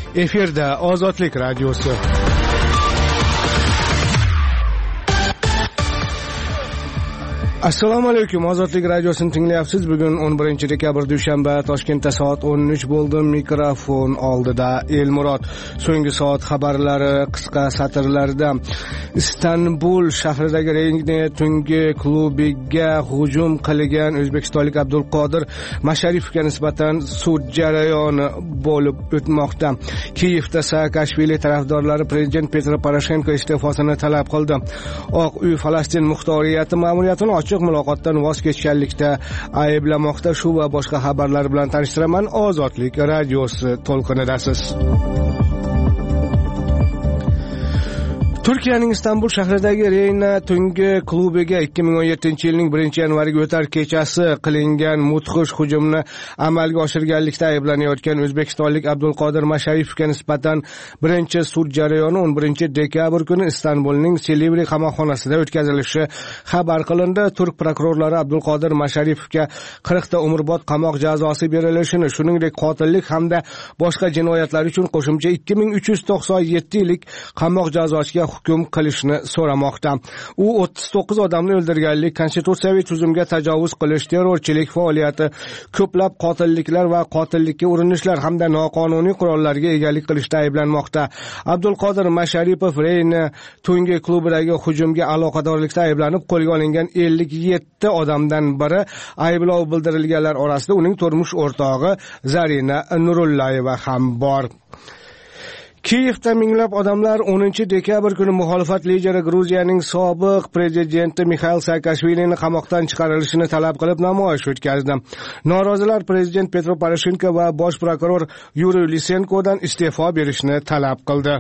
Efirda Ozodlik radiosi. Assalomu alaykum. Ozodlik radiosini tinglayapsiz. Bugun 11 dekabr dushanba, Toshkentda soat 13 bo'ldi. Mikrofon oldida Elmurod. So'nggi soat xabarlari qisqa satrlarda. Istanbul shahridagi Reyne tungi klubiga hujum qilgan o'zbekistonlik Abdulqodir Masharipovga nisbatan sud jarayoni bo'lib o'tmoqda. Kiyevda Saakashvili tarafdorlari prezident Petro Poroshenko iste'fosini talab qildi. Oq uy Falastin muxtoriyati ma'muriyatini ochiq muloqotdan voz kechganlikda ayblamoqda. Shu va boshqa xabarlar bilan tanishtiraman. Ozodlik radiosi to'lqinidasiz. Turkiyaning Istanbul shahridagi Reyna tungi klubiga 2017-yilning 1-yanvariga o'tar kechasi qilingan mudhish hujumni amalga oshirganlikda ayblanayotgan o'zbekistonlik Abdulqodir Masharipovga nisbatan birinchi sud jarayoni 11 dekabr kuni Istanbulning Silivri qamoqxonasida o'tkazilishi xabar qilindi. Turk prokurorlari Abdulqodir Masharipovga 40 ta umrbod qamoq jazosi berilishini, shuningdek qotillik hamda boshqa jinoyatlar uchun qo'shimcha 2397 yillik qamoq jazosiga hukm qilishni so'ramoqda. U 39 odamni o'ldirganlik, konstitutsiyaviy tuzumga tajovuz qilish, terrorchilik faoliyati, ko'plab qotilliklar va qotillikka urinishlar hamda noqonuniy qurollarga egalik qilishda ayblanmoqda. Abdulqodir Masharipov Reyna tungi klubidagi hujumga aloqadorlikda ayblanib qo'lga olingan 57 odamdan biri. Ayblov bildirilganlar orasida uning turmush o'rtog'i Zarina Nurullayeva ham bor. Kiyevda minglab odamlar 10 dekabr kuni muxolifat lideri Gruziyaning sobiq prezidenti Mixail Saakashvilini qamoqdan chiqarilishini talab qilib namoyish o'tkazdi. Norozilar prezident Petro Poroshenko va bosh prokuror Yuriy Lysenkodan iste'fo berishni talab qildi.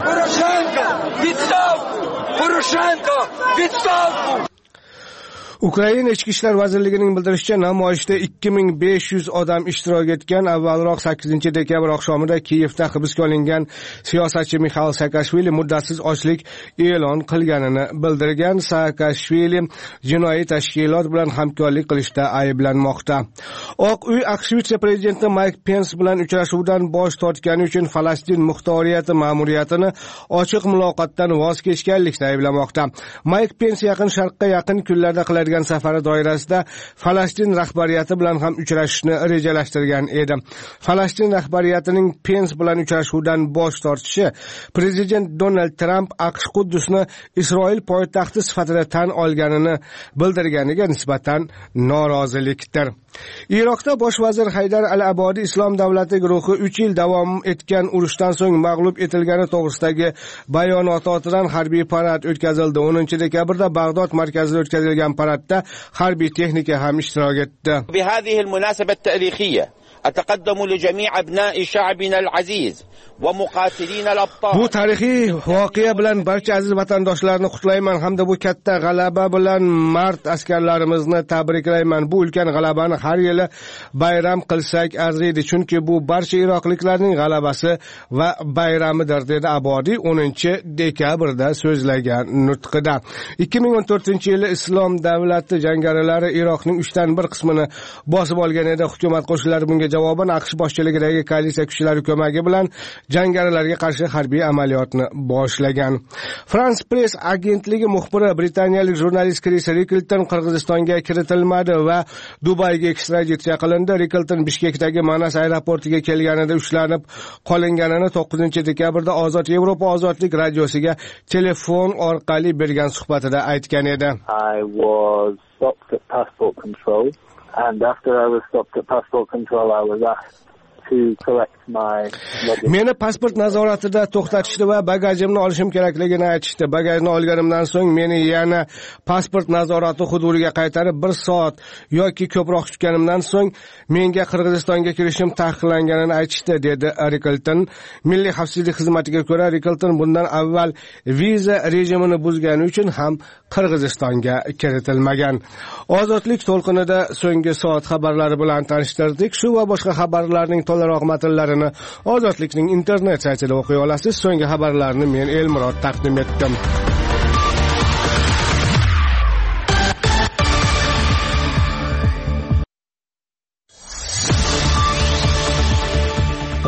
Ukraina Ichki ishlar vazirligining bildirishicha, namoyishda 2500 odam ishtirok etgan. Avvalroq 8 dekabr oqshomida Kiyevda hibsga olingan siyosatchi Mixail Saakashvili muddatsiz ochlik e'lon qilganini bildirgan. Saakashvili jinoiy tashkilot bilan hamkorlik qilishda ayblanmoqda. Oq uy AQSh vitse-prezidenti Mike Pence bilan uchrashuvdan bosh tortgani uchun Falastin muxtoriyati ma'muriyatini ochiq muloqotdan voz kechganlikda ayblamoqda. Mike Pence yaqin sharqqa yaqin kunlarda qiladigan safari doirasida Falastin rahbariyati bilan ham uchrashishni rejalashtirgan edi. Falastin rahbariyatining Pence bilan uchrashuvdan bosh tortishi prezident Donald Trump AQSh Quddusni Isroil poytaxti sifatida tan olganini bildirganiga nisbatan norozilikdir. Iroqda bosh vazir Haydar al-Abadi Islom davlati guruhi 3 yil davom etgan urushdan so'ng mag'lub etilgani to'g'risidagi bayonotidan harbiy parad o'tkazildi. 10 dekabrda Bag'dod markazida o'tkazilgan paradda harbiy texnika ham ishtirok etdi. بهذه المناسبة التاريخية أتقدم لجميع أبناء شعبنا العزيز ومقاتلين الأبطال. Bu tarixiy voqea bilan barcha aziz vatandoshlarni qutlayman hamda bu katta g'alaba bilan mard askarlarimizni tabriklayman. Bu ulkan g'alabani har yili bayram qilsak arziydi, chunki bu barcha iroqliklarning g'alabasi va bayramidir, dedi Abodi 10 dekabrda so'zlagan nutqida. 2014-yili Islom davlati jangarilari Iroqning 1/3 qismini bosib olgan edi. Hukumat qo'shinlari bunga javoban AQSh boshchiligidagi koalitsiya kuchlari ko'magi bilan jangarilarga qarshi harbiy amaliyotni boshlagan. France Press agentligi muxbiri britaniyalik jurnalist Chris Rickleton Qirg'izistonga kiritilmadi va Dubayga ekstraditsiya qilindi. Rickleton Bishkekdagi Manas aeroportiga kelganida ushlanib qolinganini 9 dekabrda Ozod Yevropa ozodlik radiosiga telefon orqali bergan suhbatida aytgan edi. I was stopped at passport control, and after I was stopped at passport control, I was asked to collect my luggage. Meni pasport nazoratida to'xtatishdi va bagajimni olishim kerakligini aytishdi. Bagajni olganimdan so'ng meni yana pasport nazorati hududiga qaytarib 1 soat yoki ko'proq tutganimdan so'ng menga Qirg'izistonga kirishim taqiqlanganini aytishdi, dedi Rickleton. Milliy xavfsizlik xizmatiga ko'ra, Rickleton bundan avval viza rejimini buzgani uchun ham Qirg'izistonga kiritilmagan. Ozodlik to'lqinida so'nggi soat xabarlari bilan tanishtirdik. Shu va boshqa xabarlarning to'liq matnlarini Ozodlikning internet saytida o'qiy olasiz. So'nggi xabarlarni men Elmurod taqdim etdim.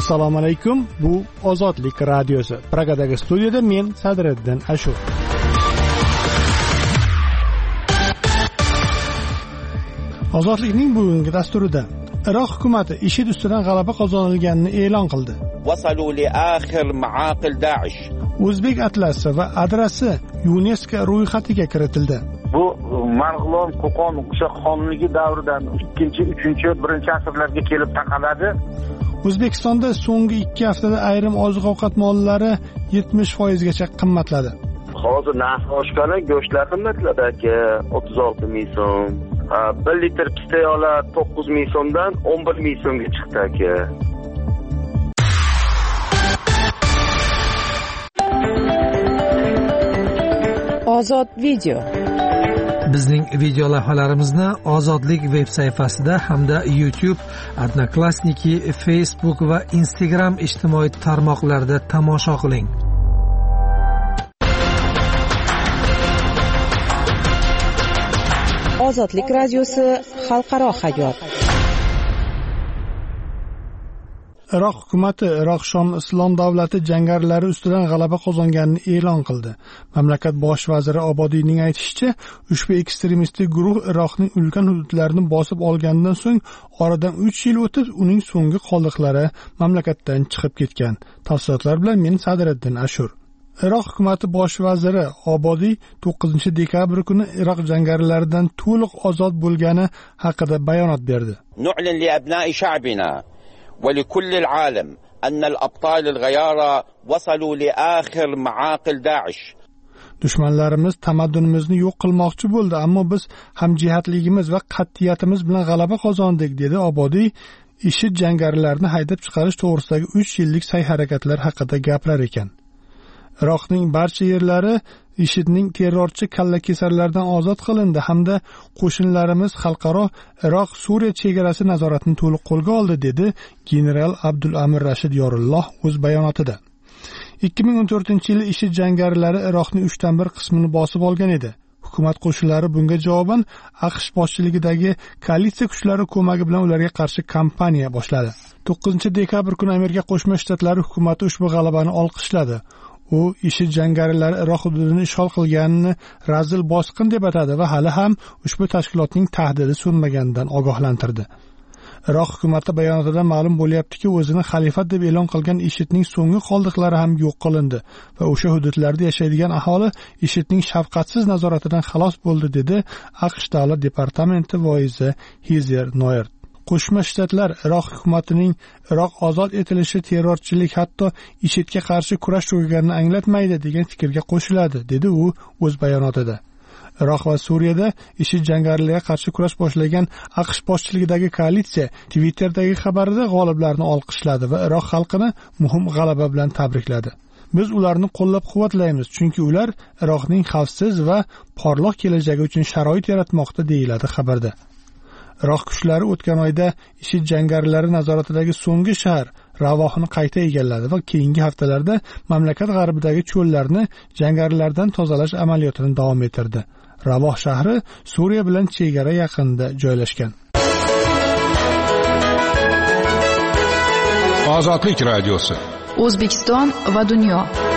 Assalomu alaykum. Bu Ozodlik radiosi. Pragadagi studiyada men Sadriddin Ashur. Ozodlikning bugungi dasturida Iroq hukumati IShID ustidan g'alaba qozonilganini e'lon qildi. وصلوا لآخر معاقل داعش. O'zbek atlasi va adrasi UNESCO ro'yxatiga kiritildi. Bu Marg'ilon, Qo'qon o'sha xonligi davridan 2-, 3-, 1 asrlarga kelib taqaladi. O'zbekistonda so'nggi 2 haftada ayrim oziq-ovqat mollari 70% gacha qimmatladi. Hozir narx oshgani go'shtlar qimmatladi aka, 36 ming so'm. 1 litr pista yog'lar 9 ming so'mdan 11 ming so'mga chiqdi aka. Ozod video. Bizning video lavhalarimizni Ozodlik veb sayfasida hamda YouTube, Odnoklassniki, Facebook va Instagram ijtimoiy tarmoqlarida tomosha qiling. Ozodlik radiosi xalqaro hayot. Iroq hukumati Iroq Shom Islom davlati jangarilari ustidan g'alaba qozonganini e'lon qildi. Mamlakat bosh vaziri Obodiyning aytishicha, ushbu ekstremistik guruh Iroqning ulkan hududlarini bosib olgandan so'ng oradan 3 yil o'tib uning so'nggi qoldiqlari mamlakatdan chiqib ketgan. Tafsilotlar bilan men Sadriddin Ashur. Iroq hukumati bosh vaziri Obodiy 9-dekabr kuni Iroq jangarilaridan to'liq ozod bo'lgani haqida bayonot berdi. نعلن لأبناء شعبنا ولكل العالم أن الأبطال الغيارى وصلوا لآخر معاقل داعش. Dushmanlarimiz tamaddunimizni yo'q qilmoqchi bo'ldi, ammo biz hamjihatligimiz va qat'iyatimiz bilan g'alaba qozondik, dedi Obodiy. IShID jangarilarini haydab chiqarish to'g'risidagi 3 yillik sa'y-harakatlar haqida gaplar ekan. Iroqning barcha yerlari IShIDning terrorchi kallakesarlardan ozod qilindi hamda qo'shinlarimiz xalqaro Iroq-Suriya chegarasi nazoratini to'liq qo'lga oldi, dedi general Abdulamir Rashid Yorulloh o'z bayonotida. 2014-yil IShID jangarilari Iroqning 1/3 qismini bosib olgan edi. Hukumat qo'shinlari bunga javoban AQSh boshchiligidagi koalitsiya kuchlari ko'magi bilan ularga qarshi kampaniya boshladi. 9-dekabr kuni Amerika Qo'shma Shtatlari hukumati ushbu g'alabani olqishladi. U IShID jangarilari Iroq hududini ishg'ol qilganini razil bosqin deb atadi va hali ham ushbu tashkilotning tahdidi so'nmaganidan ogohlantirdi. Iroq hukumati bayonotida ma'lum bo'lyaptiki, o'zini xalifat deb e'lon qilgan IShIDning so'nggi qoldiqlari ham yo'q qilindi va o'sha hududlarda yashaydigan aholi IShIDning shafqatsiz nazoratidan xalos bo'ldi, dedi AQSh Davlat departamenti voizi Heather Nauert. Qo'shma Shtatlar Iroq hukumatining Iroq ozod etilishi terrorchilik, hatto IShIDga qarshi kurash tugaganini anglatmaydi degan fikrga qo'shiladi, dedi u o'z bayonotida. Iroq va Suriyada IShID jangarilariga qarshi kurash boshlagan AQSh boshchiligidagi koalitsiya Twitter'dagi xabarida g'oliblarni olqishladi va Iroq xalqini muhim g'alaba bilan tabrikladi. Biz ularni qo'llab-quvvatlaymiz, chunki ular Iroqning xavfsiz va porloq kelajagi uchun sharoit yaratmoqda, deyiladi xabarda. Iroq kuchlari o'tgan oyda IShID jangarilari nazoratidagi so'nggi shahar Ravohni qayta egalladi va keyingi haftalarda mamlakat g'arbidagi cho'llarni jangarilardan tozalash amaliyotini davom ettirdi. Ravoh shahri Suriya bilan chegara yaqinida joylashgan. Ozodlik radiosi. O'zbekiston va dunyo.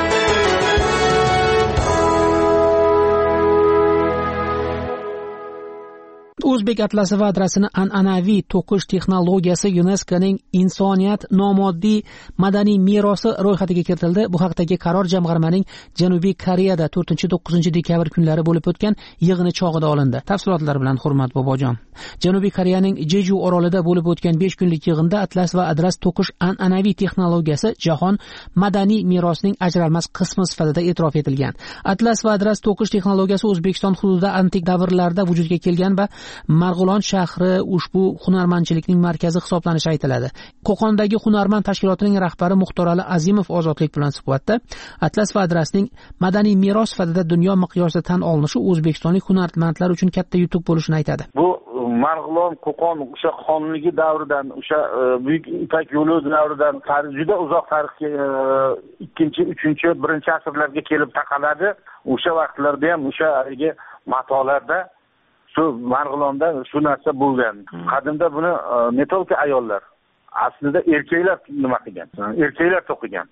O'zbek atlasi va adrasini an'anaviy to'qish texnologiyasi UNESCOning insoniyat nomoddiy madaniy merosi ro'yxatiga kiritildi. Bu haqdagi qaror jamg'armaning Janubiy Koreyada 4-9 dekabr kunlari bo'lib o'tgan yig'ini chog'ida olindi. Tafsilotlar bilan Hurmat Bobojon. Janubiy Koreyaning Jeju orolida bo'lib o'tgan 5 kunlik yig'inda atlas va adras to'qish an'anaviy texnologiyasi jahon madaniy merosining ajralmas qismi sifatida e'tirof etilgan. Atlas va adras to'qish texnologiyasi O'zbekiston hududida antik davrlarda vujudga kelgan va Marg'ilon shahri ushbu hunarmandchilikning markazi hisoblanishi aytiladi. Qo'qondagi hunarmand tashkilotining rahbari Muxtorali Azimov Ozodlik bilan suhbatda atlas va adrasning madaniy meros sifatida dunyo miqyosida tan olinishi o'zbekistonlik hunarmandlar uchun katta yutuq bo'lishini aytadi. Bu Marg'ilon, Qo'qon o'sha xonligi davridan, o'sha Buyuk Ipak yo'li davridan juda uzoq tarixga 2-, 3-, 1 asrlarga kelib taqaladi. O'sha vaqtlarda ham o'sha matolarda shu Marg'ilonda shu narsa bo'lgan. Qadimda buni metolka ayollar aslida erkaklar nima qilgan, erkaklar to'qigan.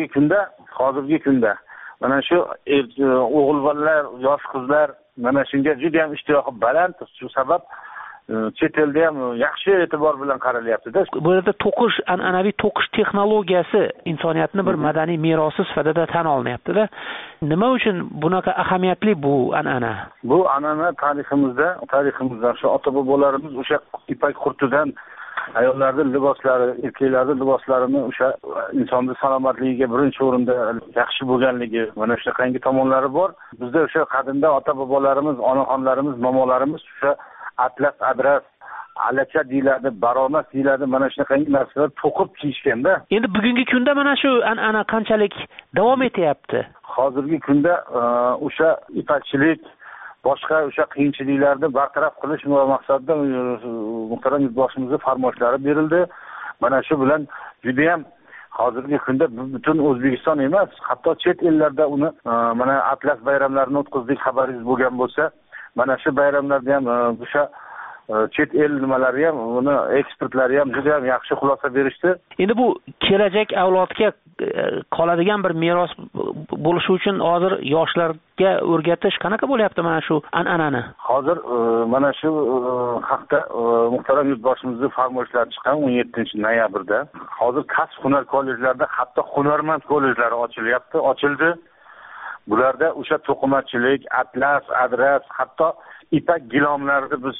Hozirgi kunda mana shu o'g'il bolalar, yosh qizlar mana shunga juda ham ishtiyoqi baland. Shu sabab chet elda ham yaxshi e'tibor bilan qaralyapti-da. Bu yerda an'anaviy to'qish texnologiyasi insoniyatni bir madaniy merosi sifatida tan olinyapti-da. Nima uchun bunaqa ahamiyatli bu an'ana? Bu an'ana tariximizda shu ota-bobolarimiz o'sha ipak qurtidan ayollarning liboslari, erkaklarning liboslarini o'sha insonning salomatligiga birinchi o'rinda yaxshi bo'lganligi, mana shunaqangi tomonlari bor. Bizda o'sha qadimda ota-bobolarimiz, onaxonlarimiz, momolarimiz o'sha atlas, adras, alacha deyiladi, baronas deyiladi, mana shunaqangi narsalar to'qib kiyishganda. Endi bugungi kunda mana shu an'ana qanchalik davom etyapti? Hozirgi kunda o'sha ipakchilik, boshqa o'sha qiyinchiliklarni bartaraf qilish maqsadida muhtaram yurtboshimizga farmoyishlari berildi. Mana shu bilan juda ham hozirgi kunda butun O'zbekiston emas, hatto chet ellarda uni mana atlas bayramlarini o'tkazdik, xabaringiz bo'lgan bo'lsa, mana shu bayramlarda ham o'sha chet el nimalari ham, uni ekspertlari ham juda ham yaxshi xulosa berishdi. Endi bu kelajak avlodga qoladigan bir meros bo'lishi uchun hozir yoshlarga o'rgatish qanaqa bo'lyapti mana shu an'anani? Hozir mana shu haqda muhtaram yurtboshimizning farmoyishlari chiqqan 17-noyabrda. Hozir kasb-hunar kollejlarida hatto hunarmand kollejlari ochildi. Bularda o'sha to'qimachilik, atlas, adras, hatto ipak gilomlarni biz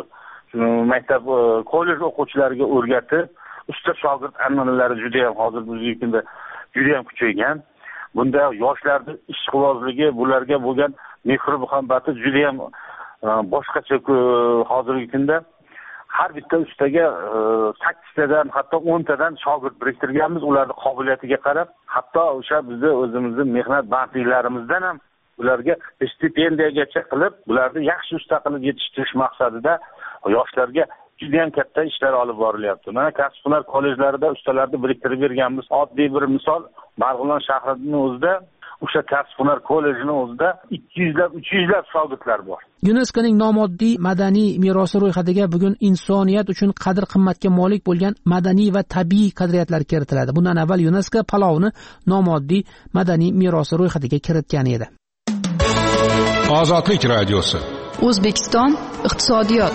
maktab kollej o'quvchilariga o'rgatib, usta shogird an'analari juda ham hozir bizning kunda juda ham kuchaygan. Bunda yoshlarning ishqibozligi, bularga bo'lgan mehr-muhabbati juda ham boshqacha. Hozirgi kunda har bitta ustaga 8 tadan, hatto 10 tadan shogird biriktirganmiz, ularning qobiliyatiga qarab. Hatto o'sha bizning o'zimizning mehnat bandliklarimizdan ham ularga stipendiyagacha qilib, ularni yaxshi usta qilib yetishtirish maqsadida yoshlarga juda ham katta ishlar olib borilyapti. Mana kasb-hunar kollejlarida ustalarni biriktirib berganmiz. Oddiy bir misol, Marg'ilon shahrining o'zida o'sha kasb-hunar kollejining o'zida 200 lab shogirdlar bor. UNESCOning nomoddiy madaniy merosi ro'yxatiga bugun insoniyat uchun qadr-qimmatga molik bo'lgan madaniy va tabiiy qadriyatlar kiritiladi. Bundan avval UNESCO palovni nomoddiy madaniy merosi ro'yxatiga kiritgan edi. Ozodlik radiosi. O'zbekiston iqtisodiyot.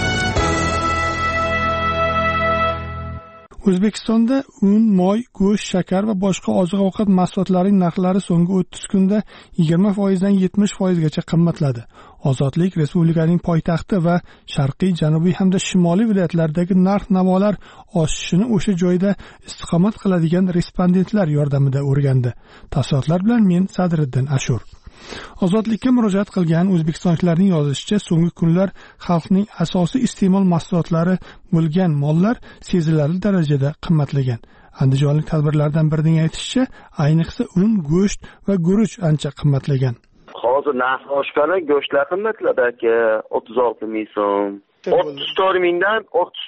O'zbekistonda un, moy, go'sht, shakar va boshqa oziq-ovqat mahsulotlarining narxlari so'nggi 30 kunda 20% dan 70% gacha qimmatladi. Ozodlik respublikaning poytaxti va sharqiy, janubiy hamda shimoliy viloyatlaridagi narx-navolar oshishini o'sha joyda istiqomat qiladigan respondentlar yordamida o'rgandi. Tafsilotlar bilan men Sadriddin Ashur. Ozodlikka murojaat qilgan o'zbekistonliklarning yozishicha, so'nggi kunlar xalqning asosiy iste'mol mahsulotlari bo'lgan mollar sezilarli darajada qimmatlagan. Andijonlik tadbirlardan birining aytishicha, ayniqsa un, go'sht va guruch ancha qimmatlagan. Hozir narxi oshgani, go'shtlar qimmatladi aka, 36 ming so'm. 34 mingdan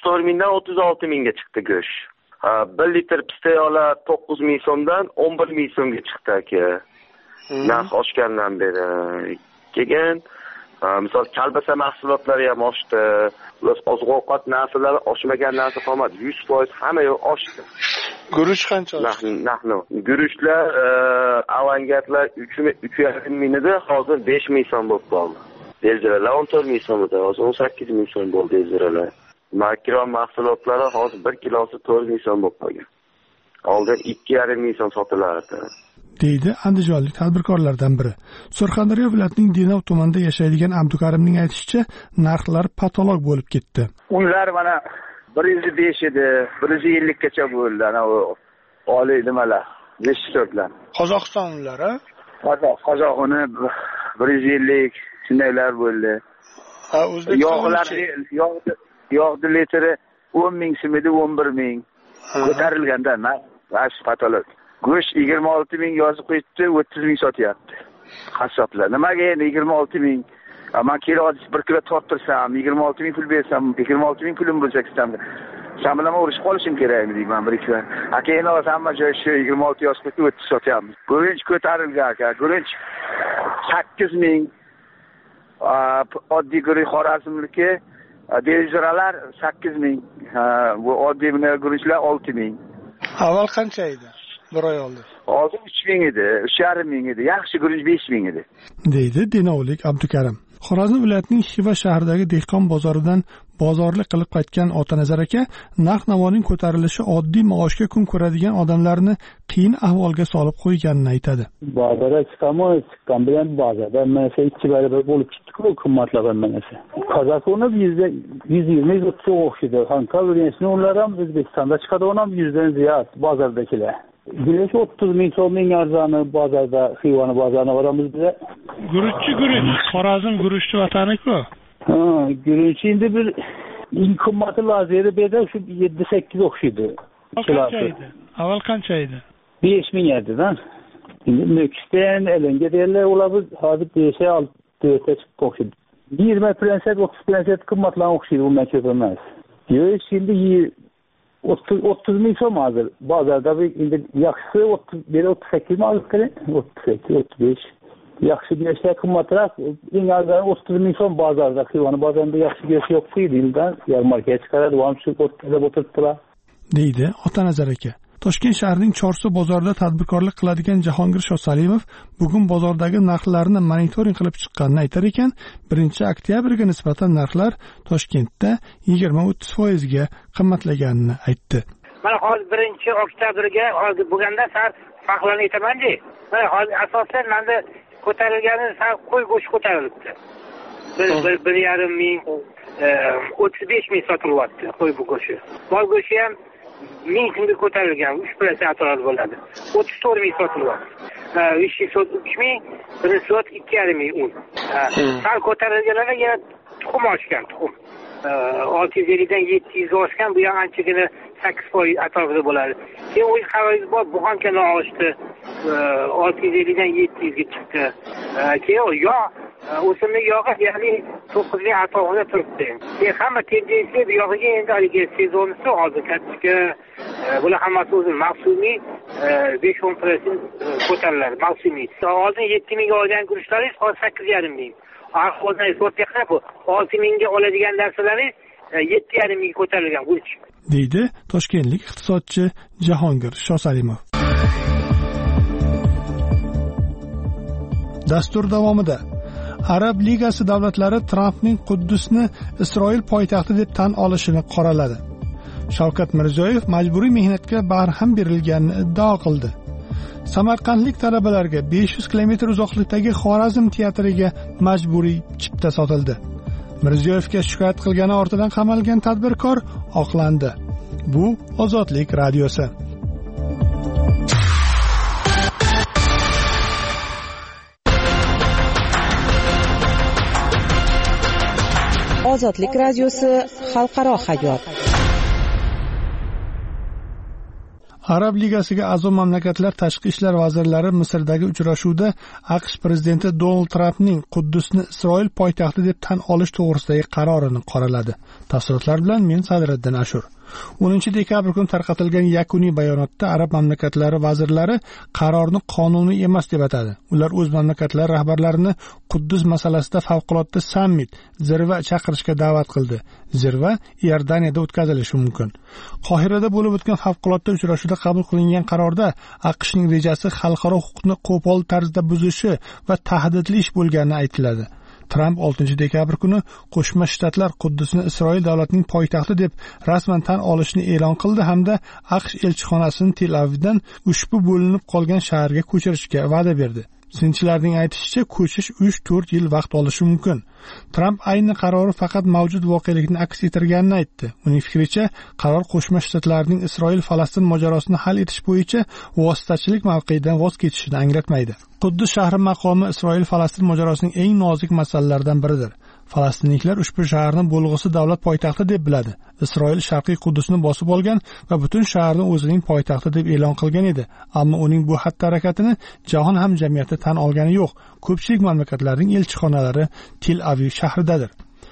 36 mingga chiqdi go'sht. 1 litr pista yog'lar 9 ming so'mdan 11 ming so'mga chiqdi aka. Narx oshgandan beri. Keyin misol kalbasa mahsulotlari ham oshdi. Oziq-ovqat narxlari oshmagan narsa qolmadi. 100% hamma oshdi. Guruch qancha? Guruchlar avangardlar 3,5 ming edi, hozir 5 ming so'm bo'lib qoldi. Deziralar 14 ming so'm edi, hozir 18 ming so'm bo'ldi deziralar. Makron mahsulotlari hozir 1 kilosi 4 ming so'm bo'lib qolgan. Oldin 2,5 ming so'm sotilardi. deydi andijonlik tadbirkorlardan biri. Surxondaryo viloyatining Denov tumanida yashaydigan Abdukarimning aytishicha, narxlar patolog bo'lib ketdi. Unlar mana 105 edi, 150 gacha bo'ldi. Ana u oliy nimalar, 500lar. Qozog'iston unlari? Qozoq uni 150 shundaylar bo'ldi. Ha, O'zbekiston yog' litri 10 ming so'm edi, 11 ming. Ko'tarilganda narx patolog. Go'sht 26 ming yozib qo'yibdi, 30 ming sotyapti. Qassoblar. Nimaga endi 26 ming? Men keladi 1 kilo torttirsam, 26 ming pul bersam, 26 ming pulim bo'lsa kisam. Sen bilan urushib qolishim kerakmi deyman bir ikki. Aka endi hamma joy shu 26 yozib qo'yib 30 sotyapmiz. Go'rinch ko'tarilgan aka. Go'rinch 8 ming. Oddiy go'rinch Xorazmniki Dejuralar 8,000, bu oddiy guruchlar 6,000. Avval qancha edi? Bir oy oldin. Hozir 3,000 edi, 3,5 edi. Yaxshi guruch 5,000 edi. deydi Dinovlik Abdukarim. Xorazm viloyatining Xiva shahridagi dehqon bozoridan bozorlik qilib qaytgan Otanazar aka narx-navoning ko'tarilishi oddiy maoshga kun ko'radigan odamlarni qiyin ahvolga solib qo'yganini aytadi. Bozorga chiqqan bilan bozorda mana 2 barobar bo'lib chiqdi-ku qimmatlagan manasi. Qozakoni 120-130 o'xshaydi. Konkurensni ular ham O'zbekistonda chiqadigan ham 100dan ziyod bozordagilar. Güneş 30,000 so'mning arzoni bozorda, Xivani bozorida boramiz biz. Guruch. Xorazm guruchni vatani-ku. Guruch endi bir eng qimmati lazeri beda shu 7-8 o'xshaydi. Avval qancha edi? 5,000 edi-da. Endi Nökistan elinga derler ular biz hozir 5-6 chiqib o'xshaydi. 20% qimmatlan o'xshaydi, undan ko'p emas. Yo'q, endi 30,000 so'm hozir. Bozorda endi yaxshisi 38 hozir kerak. 38-35. Yaxshi go'shtlar qimmatroq. Eng arzoni 30,000 so'm bozorda. Xivani bozorida yaxshi go'sht yo'q deydi-da. Yarmarkaga chiqaradi, ham shu o'tkazib o'tiribdilar. deydi Otanazar aka. Toshkent shahrining Chorsu bozorida tadbirkorlik qiladigan Jahongir Shosalimov bugun bozordagi narxlarni monitoring qilib chiqqanini aytar ekan, 1-oktyabrga nisbatan narxlar Toshkentda 20-30% ga qimmatlaganini aytdi. Mana hozir 1-oktyabrga hozir bo'lganda sar farqlarni aytaman-da. Mana hozir asosan menda ko'tarilgani sar qo'y go'shti ko'tarilibdi. 1,5 ming 35,000 sotilyapti qo'y go'shti. Mol go'shti ham 1000 so'mga ko'tarilgan, 3% atrofida bo'ladi. 34,000 sotilyapti. 3,000, 1 soat 2,5 un. Sal ko'tarilganlar yana tuxum oshgan, tuxum. 650 dan 700 ga oshgan, bu ham anchagina 8% atrofida bo'ladi. Keyin o'y xabaringiz bor, buxankani oshdi. 650 dan 700 ga chiqdi. Keyin yog' o'simlik yog'i ya'ni 9 ming atrofida turibdi. Hamma tendensiya bu yog'iga endi haligi sezonisi hozir katta bular hammasi o'zi mavsumiy 5-10% ko'tariladi mavsumiy. Oldin 7 mingga olgan guruchlaringiz hozir 8,5 ming. Hozir so'tga qarab 6 mingga oladigan narsalaringiz 7,5 mingga ko'tarilgan guruch. deydi toshkentlik iqtisodchi Jahongir Shosalimov. Dastur davomida Arab Ligasi davlatlari Trampning Quddusni Isroil poytaxti deb tan olishini qoraladi. Shavkat Mirziyoyev majburiy mehnatga barham berilganini iddao qildi. Samarqandlik talabalarga 500 kilometr uzoqlikdagi Xorazm teatriga majburiy chipta sotildi. Mirziyoyevga shikoyat qilgani ortidan qamalgan tadbirkor oqlandi. Bu Ozodlik radiosi. Ozodlik radiosi xalqaro hayot. Arab Ligasiga a'zo mamlakatlar tashqi ishlar vazirlari Misrdagi uchrashuvda AQSh prezidenti Donald Trampning Quddusni Isroil poytaxti deb tan olish to'g'risidagi qarorini qoraladi. Tafsilotlar bilan men Sadriddin Ashur. 10 dekabr kuni tarqatilgan yakuniy bayonotda Arab mamlakatlari vazirlari qarorni qonuniy emas deb atadi. Ular o'z mamlakatlari rahbarlarini Quddus masalasida favqulodda sammit, zirva chaqirishga da'vat qildi. Zirva Iordaniyada o'tkazilishi mumkin. Qohirada bo'lib o'tgan favqulodda uchrashuvda qabul qilingan qarorda AQShning rejasi xalqaro huquqni qo'pol tarzda buzishi va tahdidli ish bo'lgani aytiladi. Tramp 6 dekabr kuni Qo'shma Shtatlar Quddusni Isroil davlatining poytaxti deb rasman tan olishni e'lon qildi hamda AQSh elchixonasini Tel Avivdan ushbu bo'linib qolgan shaharga ko'chirishga va'da berdi. Sinchilarning aytishicha, ko'chish 3-4 yil vaqt olishi mumkin. Tramp ayni qarori faqat mavjud voqelikni aks ettirganini aytdi. Uning fikricha, qaror Qo'shma Shtatlarning Isroil-Falastin mojarosini hal etish bo'yicha vositachilik mavqeyidan voz kechishini anglatmaydi. Quddus shahri maqomi Isroil-Falastin mojarosining eng nozik masalalaridan biridir. Falastinliklar ushbu shaharni bo'lg'usi davlat poytaxti deb biladi. Isroil Sharqiy Quddusni bosib olgan va butun shaharni o'zining poytaxti deb e'lon qilgan edi. Ammo uning bu xatti-harakatini jahon hamjamiyati tan olgani yo'q. Ko'pchilik mamlakatlarning elchixonalari Tel Aviv shahridadir.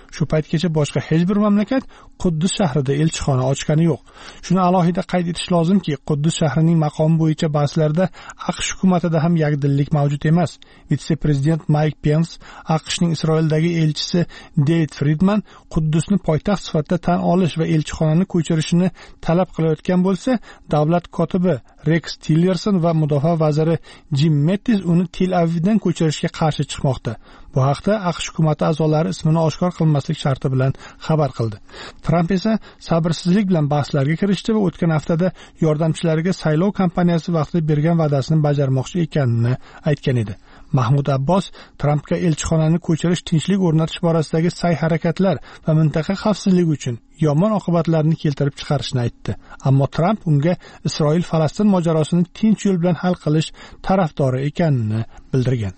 Shu paytgacha boshqa hech bir mamlakat Quddus shahrida elchixona ochgani yo'q. Shuni alohida qayd etish lozimki, Quddus shahrining maqomi bo'yicha bahslarda AQSh hukumatida ham yakdillik mavjud emas. Vitse-prezident Mike Pence, AQShning Isroildagi elchisi David Friedman Quddusni poytaxt sifatida tan olish va elchixonani ko'chirishni talab qilayotgan bo'lsa, davlat kotibi Rex Tillerson va mudofaa vaziri Jim Mattis uni Tel Avivdan ko'chirishga qarshi chiqmoqda. Bu haqda AQSh hukumati a'zolari ismini oshkor qilmaslik sharti bilan xabar qildi. Trump esa sabrsizlik bilan bahslarga kirishdi va o'tgan haftada yordamchilariga saylov kampaniyasi vaqtida bergan va'dasini bajarmoqchi ekanini aytgan edi. Mahmud Abbos Trumpga elchixonani ko'chirish tinchlik o'rnatish borasidagi sa'y-harakatlar va mintaqa xavfsizligi uchun yomon oqibatlarni keltirib chiqarishni aytdi. Ammo Trump unga Isroil-Falastin mojarosini tinch yo'l bilan hal qilish tarafdori ekanini bildirgan.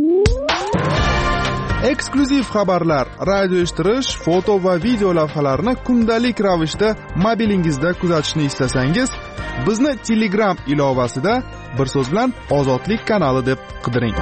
Eksklyuziv xabarlar, radio eshittirish, foto va video lavhalarni kundalik ravishda mobilingizda kuzatishni istasangiz, bizni Telegram ilovasida bir so'z bilan Ozodlik kanali deb qidiring.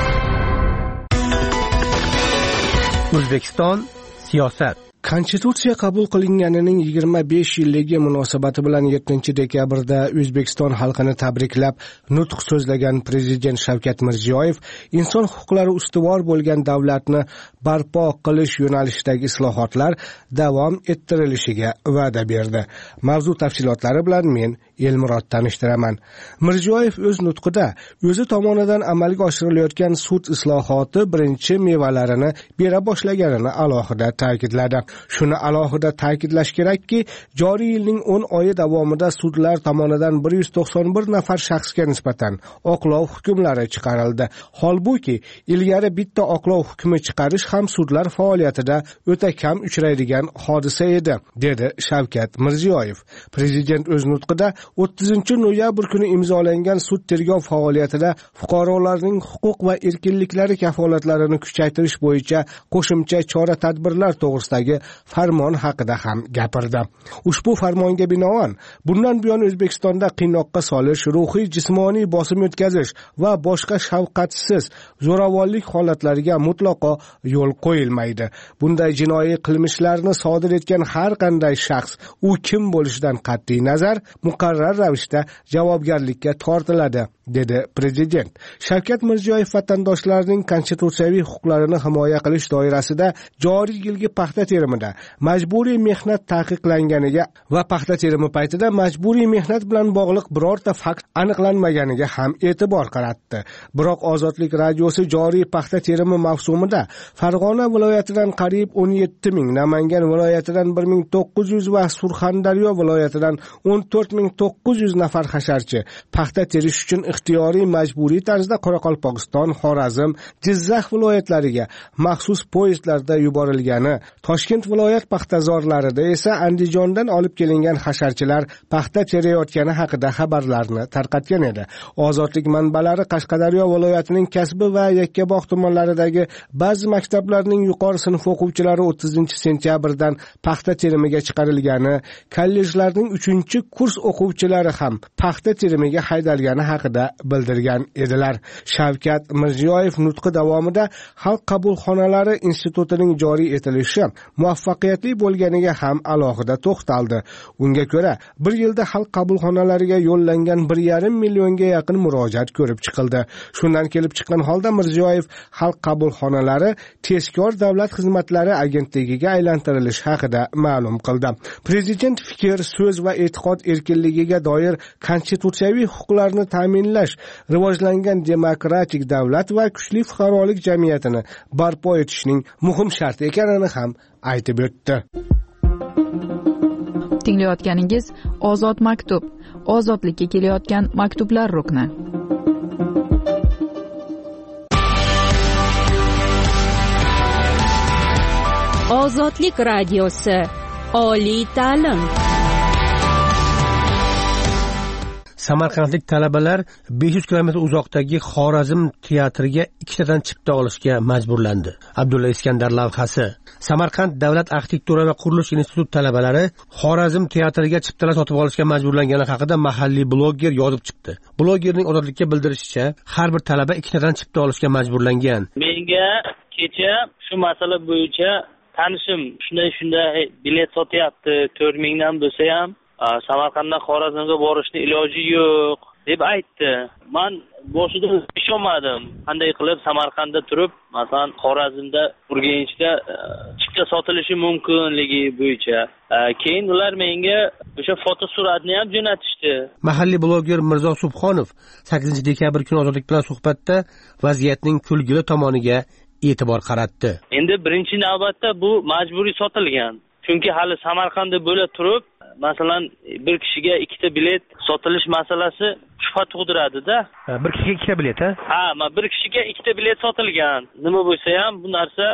O'zbekiston siyosat. Konstitutsiya qabul qilinganining 25 yilligi munosabati bilan 7-dekabrda O'zbekiston xalqini tabriklab nutq so'zlagan prezident Shavkat Mirziyoyev inson huquqlari ustuvor bo'lgan davlatni barpo qilish yo'nalishidagi islohotlar davom ettirilishiga va'da berdi. Mavzu tafsilotlari bilan men Elmurod tanishtiraman. Mirziyoyev o'z nutqida o'zi tomonidan amalga oshirilayotgan sud islohoti birinchi mevalarini bera boshlaganini alohida ta'kidladi. Shuni alohida ta'kidlash kerakki, joriy yilning 10 oyi davomida sudlar tomonidan 191 nafar shaxsga nisbatan oqlov hukmlari chiqarildi. Holbuki, ilgari bitta oqlov hukmi chiqarish ham sudlar faoliyatida o'ta kam uchraydigan hodisa edi, dedi Shavkat Mirziyoyev. Prezident o'z nutqida 30-noyabr kuni imzolangan sud tergov faoliyatida fuqarolarning huquq va erkinliklari kafolatlarini kuchaytirish bo'yicha qo'shimcha chora-tadbirlar to'g'risidagi farmon haqida ham gapirdi. Ushbu farmonga binoan bundan buyon O'zbekistonda qiynoqqa solish, ruhiy jismoniy bosim o'tkazish va boshqa shafqatsiz zo'ravonlik holatlariga mutlaqo yo'l qo'yilmaydi. Bunday jinoiy qilmishlarni sodir etgan har qanday shaxs, u kim bo'lishidan qat'iy nazar, muqarrar ravishda javobgarlikka tortiladi, dedi prezident. Shavkat Mirziyoyev vatandoshlarning konstitutsiyaviy huquqlarini himoya qilish doirasida joriy yilgi paxta terimida majburiy mehnat taqiqlanganiga va paxta terimi paytida majburiy mehnat bilan bog'liq birorta fakt aniqlanmaganiga ham e'tibor qaratdi. Biroq Ozodlik radiosi joriy paxta terimi mavsumida Farg'ona viloyatidan qariyb 17 ming, Namangan viloyatidan 1900 va Surxondaryo viloyatidan 14900 nafar hasharchi paxta terish uchun ixtiyoriy majburiy tarzda Qoraqalpog'iston, Xorazm, Jizzax viloyatlariga maxsus poyezdlarda yuborilgani, Toshkent viloyat paxtazorlarida esa Andijondan olib kelingan hasharchilar paxta terayotgani haqida xabarlarni tarqatgan edi. Ozodlik manbalari Qashqadaryo viloyatining Kasbi va Yakkabog' tumanlaridagi ba'zi maktablarning yuqori sinf o'quvchilari 30-sentyabrdan paxta terimiga chiqarilgani, kollejlarning 3-kurs o'quvchilari ham paxta terimiga haydalgani haqida bildirgan edilar. Shavkat Mirziyoyev nutqi davomida Xalq qabulxonalari institutining joriy etilishi muvaffaqiyatli bo'lganiga ham alohida to'xtaldi. Unga ko'ra, bir yilda xalq qabulxonalariga yo'llangan 1,5 millionga yaqin murojaat ko'rib chiqildi. Shundan kelib chiqqan holda Mirziyoyev xalq qabulxonalari tezkor davlat xizmatlari agentligiga aylantirilish haqida ma'lum qildi. Prezident fikr, so'z va e'tiqod erkinligiga doir konstitutsiyaviy huquqlarni ta'minlash, rivojlangan demokratik davlat va kuchli fuqarolik jamiyatini barpo etishning muhim sharti ekanini ham aytib o'tdi. Tinglayotganingiz Ozod maktub, ozodlikka kelayotgan maktublar rukni. Ozodlik radiosi, oliy ta'lim. Samarqandlik talabalar 500 kilometr uzoqdagi Xorazm teatriga 2 tadan chipta olishga majburlandi. Abdulla Iskandar lavhasi. Samarqand davlat arxitektura va qurilish instituti talabalari Xorazm teatriga chiptalar sotib olishga majburlangani haqida mahalliy bloger yozib chiqdi. Blogerning Ozodlikka bildirishicha, har bir talaba 2 tadan chipta olishga majburlangan. Menga kecha shu masala bo'yicha tanishim shunday bilet sotyapti, 4 mingdan bo'lsa ham Samarqanddan Xorazmga borishni iloji yo'q deb aytdi. Men boshida ishonmadim. Qanday qilib Samarqandda turib, masalan, Xorazmda, Urganchda chipta sotilishi mumkinligi bo'yicha. Keyin ular menga o'sha fotosuratni ham jo'natishdi. Mahalliy bloger Mirzo Subhonov 8-dekabr kuni Ozodlik bilan suhbatda vaziyatning kulgili tomoniga e'tibor qaratdi. Endi birinchi navbatda bu majburiy sotilgan. Chunki hali Samarqandda bo'la turib, masalan, bir kishiga 2 bilet sotilish masalasi shubha tug'diradi-da. Bir kishiga 2 bilet, ha? Ha, bir kishiga 2 bilet sotilgan. Nima bo'lsa ham bu narsa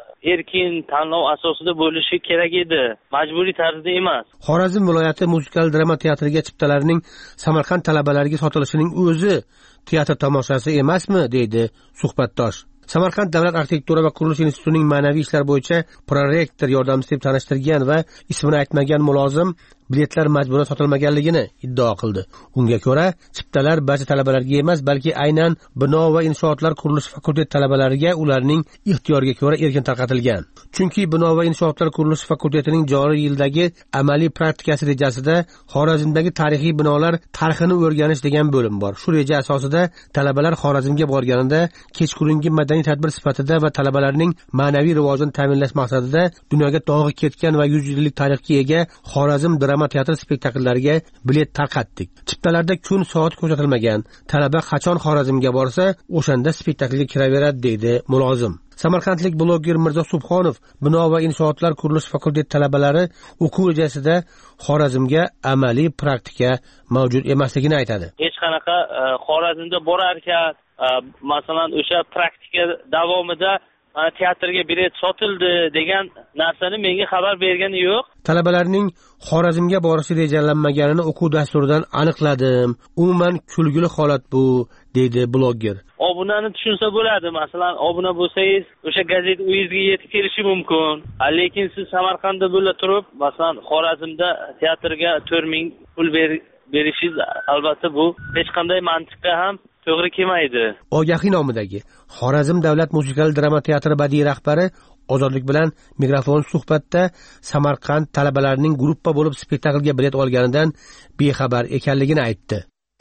erkin tanlov asosida bo'lishi kerak edi. Majburiy tarzda emas. Xorazm viloyati muzikal drama teatriga chiptalarning Samarqand talabalariga sotilishining o'zi teatr tomoshasi emasmi, deydi suhbatdosh. Samarqand davlat arxitektura va qurilish institutining ma'naviy ishlar bo'yicha prorektor yordamchisi deb tanishtirgan va ismini aytmagan mulozim biletlar majburan sotilmaganligini iddao qildi. Unga ko'ra, chiptalar barcha talabalarga emas, balki aynan bino va inshootlar qurilish fakulteti talabalariga ularning ixtiyoriga ko'ra erkin tarqatilgan. Chunki bino va inshootlar qurilish fakultetining joriy yildagi amaliy praktikasi rejasida Xorazmdagi tarixiy binolar tarixini o'rganish degan bo'lim bor. Shu reja asosida talabalar Xorazmga borganida kechqurungi madaniy tadbir sifatida va talabalarning ma'naviy rivojini ta'minlash maqsadida dunyoga dog'i ketgan va 100 yillik tarixga ega Xorazm drama teatr spektakllariga bilet tarqatdik. Chiptalarda kun soat ko'rsatilmagan. Talaba qachon Xorazmga borsa, o'shanda spektaklga kiraveradi, deydi mulozim. Samarqandlik bloger Mirzo Subhonov bino va inshootlar qurilish fakulteti talabalari o'quv rejasida Xorazmga amaliy praktika mavjud emasligini aytadi. Hech qanaqa Xorazmda borar ekan, masalan, o'sha praktika davomida teatrga bilet sotildi degan narsani menga xabar bergani yo'q. Talabalarning Xorazmga borishi rejalanmaganini o'quv dasturidan aniqladim. Umuman kulgili holat bu, deydi bloger. Obunani tushunsa bo'ladi. Masalan, obuna bo'lsangiz, o'sha gazeta uyingizga yetib kelishi mumkin. Lekin siz Samarqandda bo'la turib, masalan, Xorazmda teatrga 4 ming pul berishingiz albatta bu hech qanday mantiqqa ham to'g'ri kelmaydi. Ogahiy nomidagi Xorazm davlat muzikal drama teatri badiiy rahbari Ozodlik bilan mikrofon suhbatda Samarqand talabalarining gruppa bo'lib spektaklga bilet olganidan bexabar ekanligini aytdi.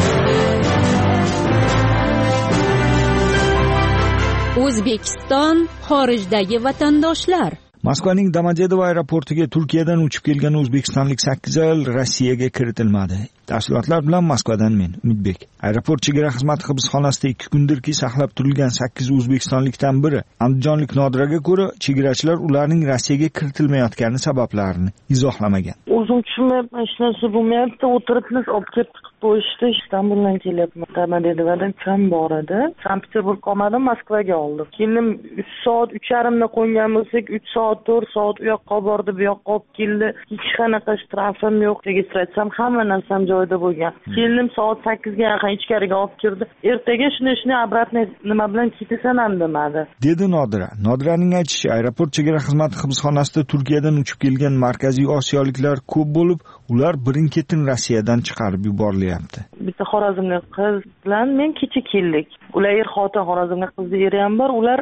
O'zbekiston xorijdagi vatandoshlar. Moskvaning Domodedovo aeroportiga Turkiyadan uchib kelgan o'zbekistonlik 8 ayol Rossiyaga kiritilmadi. Tafsilotlar bilan Moskvadan men Umidbek. Aeroport chegara xizmati hibsxonasida 2 kundirki saqlab turilgan 8 o'zbekistonlikdan biri Andijonlik Nodiraga ko'ra, chegarachilar ularning Rossiyaga kiritilmayotgani sabablarini izohlamagan. O'zim tushunmayapman, hech narsa bo'lmayapti. O'tiribmiz, olib kelib chiqib qo'yishdi. Istanbuldan kelyapman. Domodedovodan tram bor edi. Sankt-Peterburg olmadim, Moskvaga oldim. Keyin 3 soat 3:30da qo'ngan bo'lsak, 3 soat 4 soat u yoqqa bordi, bu yoqqa olib keldi. Hech qanaqa shtrafim yo'q. Registratsiyam hamma narsam joyida bo'lgan. Keldim soat 8ga yaqin ichkariga olib kirdi. Ertaga shuni обратно nima bilan ketasan ham demadi. Dedi Nodira. Nodiraning aytishicha, aeroport chegara xizmati hibsxonasida Turkiyadan uchib kelgan markaziy osiyoliklar ko'p bo'lib, ular birin-ketin Rossiyadan chiqarib yuborilyapti. Bitta xorazmlik qiz bilan men kecha keldik. Ular xotin xorazmlik qizning eri ham bor. Ular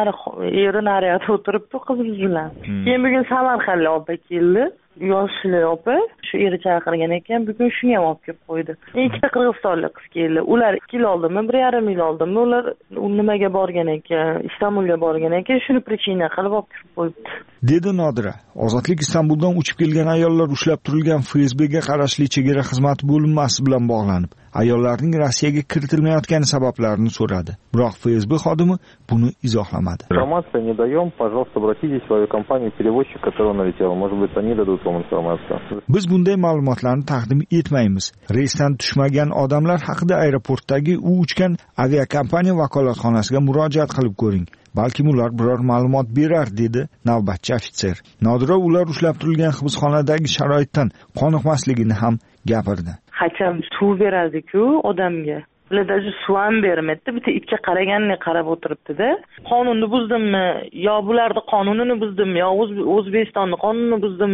eri nariyada o'tiribdi qizimiz bilan. Keyin bugun Samarqandlik opa keldi. Yoshli opa shu eri chaqirgan ekan, bugun shuni ham olib kelib qo'ydi. Ikkita qirg'izistonlik qiz keldi. Ular 2 yil oldinmi, 1,5 yil oldinmi ular nimaga borgan ekan, Istanbulga borgan ekan, shuni prичина qilib olib kirib qo'yibdi. Dedi Nodira. Ozodlik Istanbuldan uchib kelgan ayollar ushlab turilgan FSBga qarashli chegara xizmati bo'linmasi bilan bog'lanib, ayollarning Rossiyaga kiritilmayotgani sabablarini so'radi. Biroq FSB xodimi buni izohlamadi. Информацию не даем, пожалуйста, обратитесь в авиакомпанию-перевозчик, которая налетела. Может быть, они дадут вам информацию. Biz bunday ma'lumotlarni taqdim etmaymiz. Reysdan tushmagan odamlar haqida aeroportdagi u uchgan aviakompaniya vakolatxonasiga murojaat qilib ko'ring. Balki ular biror ma'lumot berar, dedi navbatchi ofitser. Nodira ular ushlab turilgan hibsxonadagi sharoitdan qoniqmasligini ham gapirdi. Hacham suv beradi-ku odamga. Ular даже suv ham bermaydi. Bitta itga qaraganini qarab o'tiribdi-da. Qonunni buzdimmi? Yo bularning qonunini buzdimmi? Yo O'zbekistonning qonunini buzdimmi?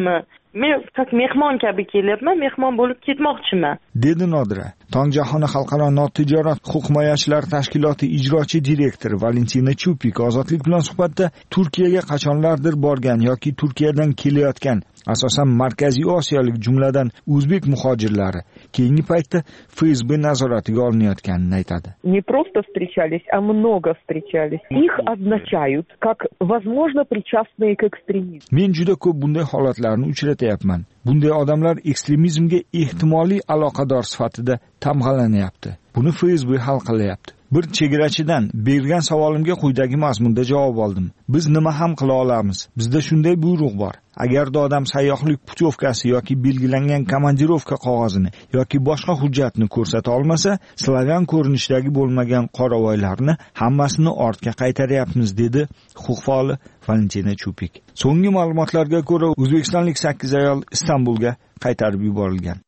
Men как mehmon kabi kelyapman, mehmon bo'lib ketmoqchiman, dedi Nodira. Tongijahon xalqaro notijorat huquq himoyachilar tashkiloti ijrochi direktori Valentina Chupik ozodlik bilan suhbatda Turkiyaga qachonlardir borgan yoki Turkiyadan kelayotgan asosan Markaziy Osiyolik jumladan o'zbek muhojirlari keyingi paytda FSB nazoratiga olinayotganini aytadi. Не просто встречались, а много встречались. Их означают как возможно причастные к экстремизму. Men juda ko'p bunday holatlarni uchratyapman. Bunday odamlar ekstremizmga ehtimoliy aloqador sifatida tamg'alanyapti. Buni FSB hal qilyapti. Bir chegarachidan bergan savolimga quyidagi mazmunda javob oldim. Biz nima ham qila olamiz? Bizda shunday buyruq bor. Agarda odam sayyohlik putyovkasi yoki belgilangan komandirovka qog'ozini yoki boshqa hujjatni ko'rsata olmasa, slavyan ko'rinishdagi bo'lmagan qoravoylarni hammasini ortga qaytaryapmiz, dedi huquq faoli Valentina Chupik. So'nggi ma'lumotlarga ko'ra, o'zbekistonlik 8 ayol Istanbulga qaytarib yuborilgan.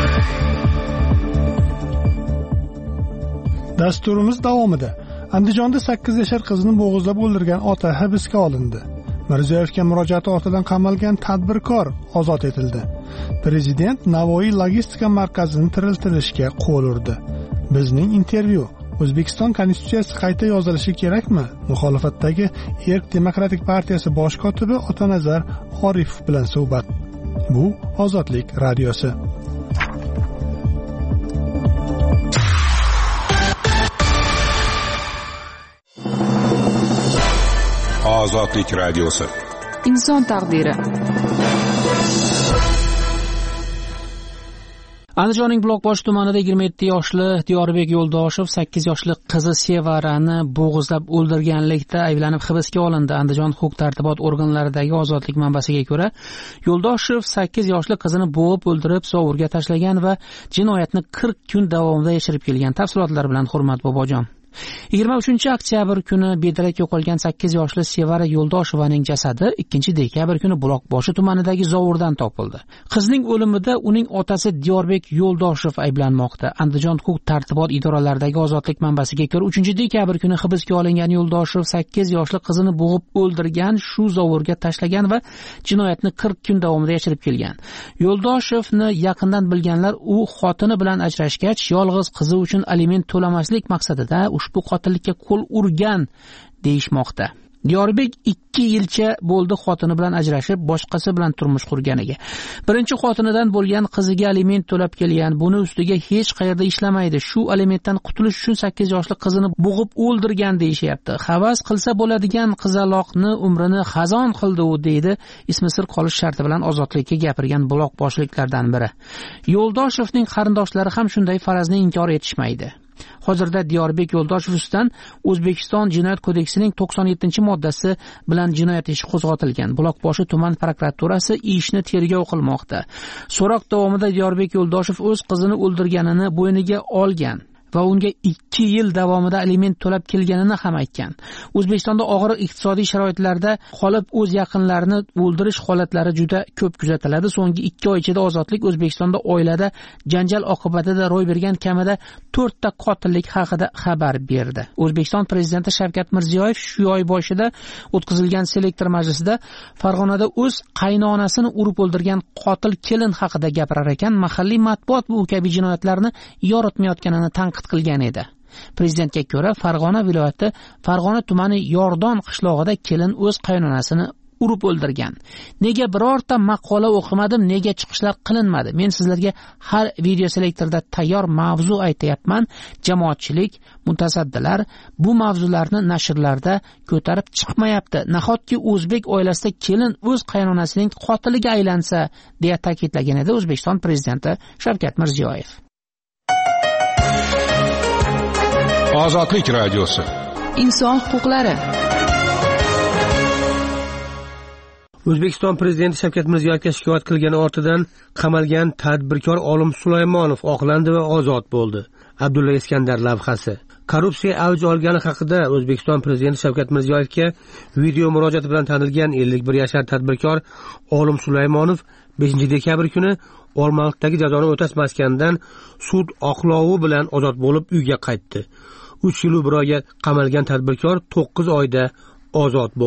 Dasturimiz davomida Andijonda 8 yashar qizni bo'g'izlab o'ldirgan ota hibsga olindi. Mirziyoyevga murojaati ortidan qamalgan tadbirkor ozod etildi. Prezident Navoiy logistika markazini tiriltirishga qo'l urdi. Bizning intervyu: O'zbekiston konstitutsiyasi qayta yozilishi kerakmi? Muxolifatdagi Erk demokratik partiyasi bosh kotibi Otanazar Orifov bilan suhbat. Bu Ozodlik radiosi. Ozodlik radiosi. Inson taqdiri. Andijonning Buloqboshi tumanida 27 yoshli Diyorbek Yo'ldoshev 8 yoshli qizi Sevarani bo'g'izlab o'ldirganlikda ayblanib hibsga olindi. Andijon huquq-tartibot organlaridagi ozodlik manbasiga ko'ra, Yo'ldoshev 8 yoshli qizini bo'g'ib o'ldirib, zovurga tashlagan va jinoyatni 40 kun davomida yashirib kelgan. Tafsilotlar bilan Hurmat Bobojon. 23 oktyabr kuni bedarak yo'qolgan 8 yoshli Sevara Yo'ldoshevaning jasadi 2 dekabr kuni Buloqboshi tumanidagi zovurdan topildi. Qizning o'limida uning otasi Diyorbek Yo'ldoshev ayblanmoqda. Andijon huquq-tartibot idoralaridagi ozodlik manbasiga ko'ra 3 dekabr kuni hibsga olingan Yo'ldoshev 8 yoshli qizini bo'g'ib o'ldirgan, shu zovurga tashlagan va jinoyatni 40 kun davomida yashirib kelgan. Yo'ldoshevni yaqindan bilganlar u xotini bilan ajrashgach, yolg'iz qizi uchun aliment to'lamaslik maqsadida ushbu qotillikka qo'l urgan deyishmoqda. Diyorbek 2 yilcha bo'ldi xotini bilan ajrashib, boshqasi bilan turmush qurganiga. Birinchi xotinidan bo'lgan qiziga aliment to'lab kelgan. Buni ustiga hech qayerda ishlamaydi. Shu alimentdan qutulish uchun 8 yoshli qizini bo'g'ib o'ldirgan deyishyapti. Havas qilsa bo'ladigan qizaloqni umrini xazon qildi u, deydi ismi sir qolish sharti bilan ozodlikka gapirgan buloqboshliklardan biri. Yo'ldoshevning qarindoshlari ham shunday farazni inkor etishmaydi. Hozirda Diyorbek Yo'ldoshev ustidan O'zbekiston Jinoyat kodeksining 97-moddasi bilan jinoyat ishi qo'zg'atilgan. Buloqboshi tuman prokuraturasi ishni tergov qilmoqda. So'roq davomida Diyorbek Yo'ldoshev o'z qizini o'ldirganini bo'yniga olgan va unga 2 yil davomida aliment to'lab kelganini ham aytgan. O'zbekistonda og'ir iqtisodiy sharoitlarda qolib o'z yaqinlarini o'ldirish holatlari juda ko'p kuzatiladi. So'nggi 2 oy ichida ozodlik O'zbekistonda oilada janjal oqibatida ro'y bergan kamida 4 ta qotillik haqida xabar berdi. O'zbekiston prezidenti Shavkat Mirziyoyev shu oy boshida o'tkazilgan selektor majlisida Farg'onada o'z qaynonasini urib o'ldirgan qotil kelin haqida gapirar ekan, mahalliy matbuot bu kabi jinoyatlarni yoritmayotganini tanqid qilgan edi. Prezidentga ko'ra, Farg'ona viloyati Farg'ona tumani Yordon qishlog'ida kelin o'z qaynonasini urib o'ldirgan. Nega birorta maqola o'qimadim, nega chiqishlar qilinmadi? Men sizlarga har video selektorda tayyor mavzu aytayapman. Jamoatchilik, mutasaddilar bu mavzularni nashrlarda ko'tarib chiqmayapti. Nahotki o'zbek oilasida kelin o'z qaynonasining qotiliga aylansa, deya ta'kidlagan edi O'zbekiston prezidenti Shavkat Mirziyoyev. Ozodlik radiosi. Inson huquqlari. O'zbekiston prezidenti Shavkat Mirziyoyevga shikoyat qilgani ortidan qamalgan tadbirkor Olim Sulaymonov oqlandi va ozod bo'ldi. Abdulla Iskandar lavhasi. Korrupsiya avj olgani haqida O'zbekiston prezidenti Shavkat Mirziyoyevga video murojaati bilan tanilgan 51 yashar tadbirkor Olim Sulaymonov 5-dekabr kuni Olmaliqdagi jazoni o'tash maskanidan sud oqlovi bilan ozod bo'lib uyga qaytdi. 3 yil 1 oyga qamalgan tadbirkor 9 oyda ozod bo'ldi.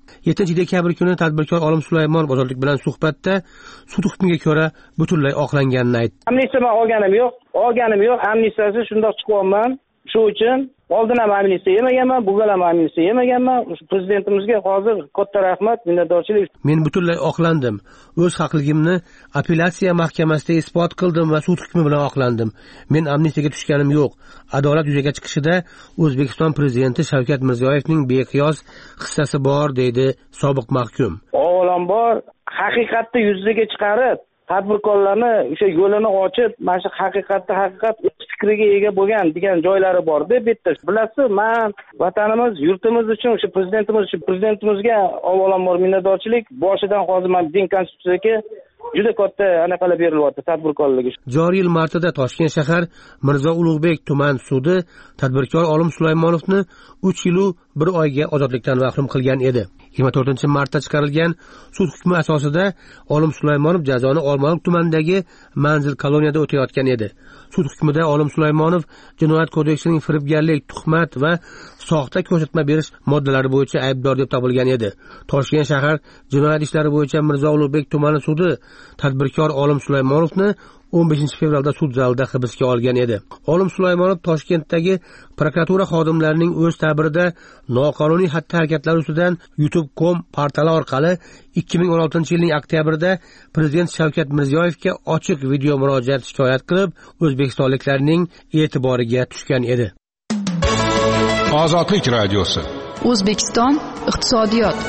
7-dekabr kuni tadbirkor Olim Sulaymonov Ozodlik bilan suhbatda sud hukmiga ko'ra butunlay oqlanganini aytdi. Amnistiya men olganim yo'q. Amnistiyasi shundoq chiqyapman. Shu uchun oldin ham amnistiya yemaganman, bugun ham amnistiya yemaganman. Prezidentimizga hozir katta rahmat, minnatdorchilik. Men butunlay oqlandim. O'z haqligimni apellyatsiya mahkamasida isbot qildim va sud hukmi bilan oqlandim. Men amnistiyaga tushganim yo'q. Adolat yuzaga chiqishida O'zbekiston prezidenti Shavkat Mirziyoyevning beqiyos hissasi bor, deydi sobiq mahkum. Avvalambor haqiqatni yuzaga chiqarib, tadbirkorlarni o'sha yo'lini ochib, mana shu haqiqat fikriga ega bo'lgan degan joylari bor deb bitta. Bilasiz, men vatanimiz, yurtimiz uchun, o'sha prezidentimizga avvalambor minnatdorchilik. Boshidan hozir men din konstitutsiyasiga juda katta anaqalar berilyapti tadbirkorlarga. Joriy yil martida Toshkent shahar Mirzo Ulug'bek tuman sudi tadbirkor Olim Sulaymonovni 3 yil 1 oyga ozodlikdan mahrum qilgan edi. 24-martda chiqarilgan sud hukmi asosida Olim Sulaymonov jazoni Olmaliq tumanidagi manzil koloniyada o'tayotgan edi. Sud hukmida Olim Sulaymonov Jinoyat kodeksining firibgarlik, tuhmat va soxta ko'rsatma berish moddalari bo'yicha aybdor deb topilgan edi. Toshkent shahar jinoyat ishlari bo'yicha Mirzo Ulug'bek tumani sudi tadbirkor Olim Sulaymonovni 15-fevralda sud zalida hibsga olgan edi. Olim Sulaymonov Toshkentdagi prokuratura xodimlarining o'z ta'birida noqonuniy xatti-harakatlari ustidan YouTube.com portali orqali 2016-yilning oktyabrida prezident Shavkat Mirziyoyevga ochiq video murojaat shikoyat qilib, o'zbekistonliklarning e'tiboriga tushgan edi. Ozodlik radiosi. O'zbekiston iqtisodiyot.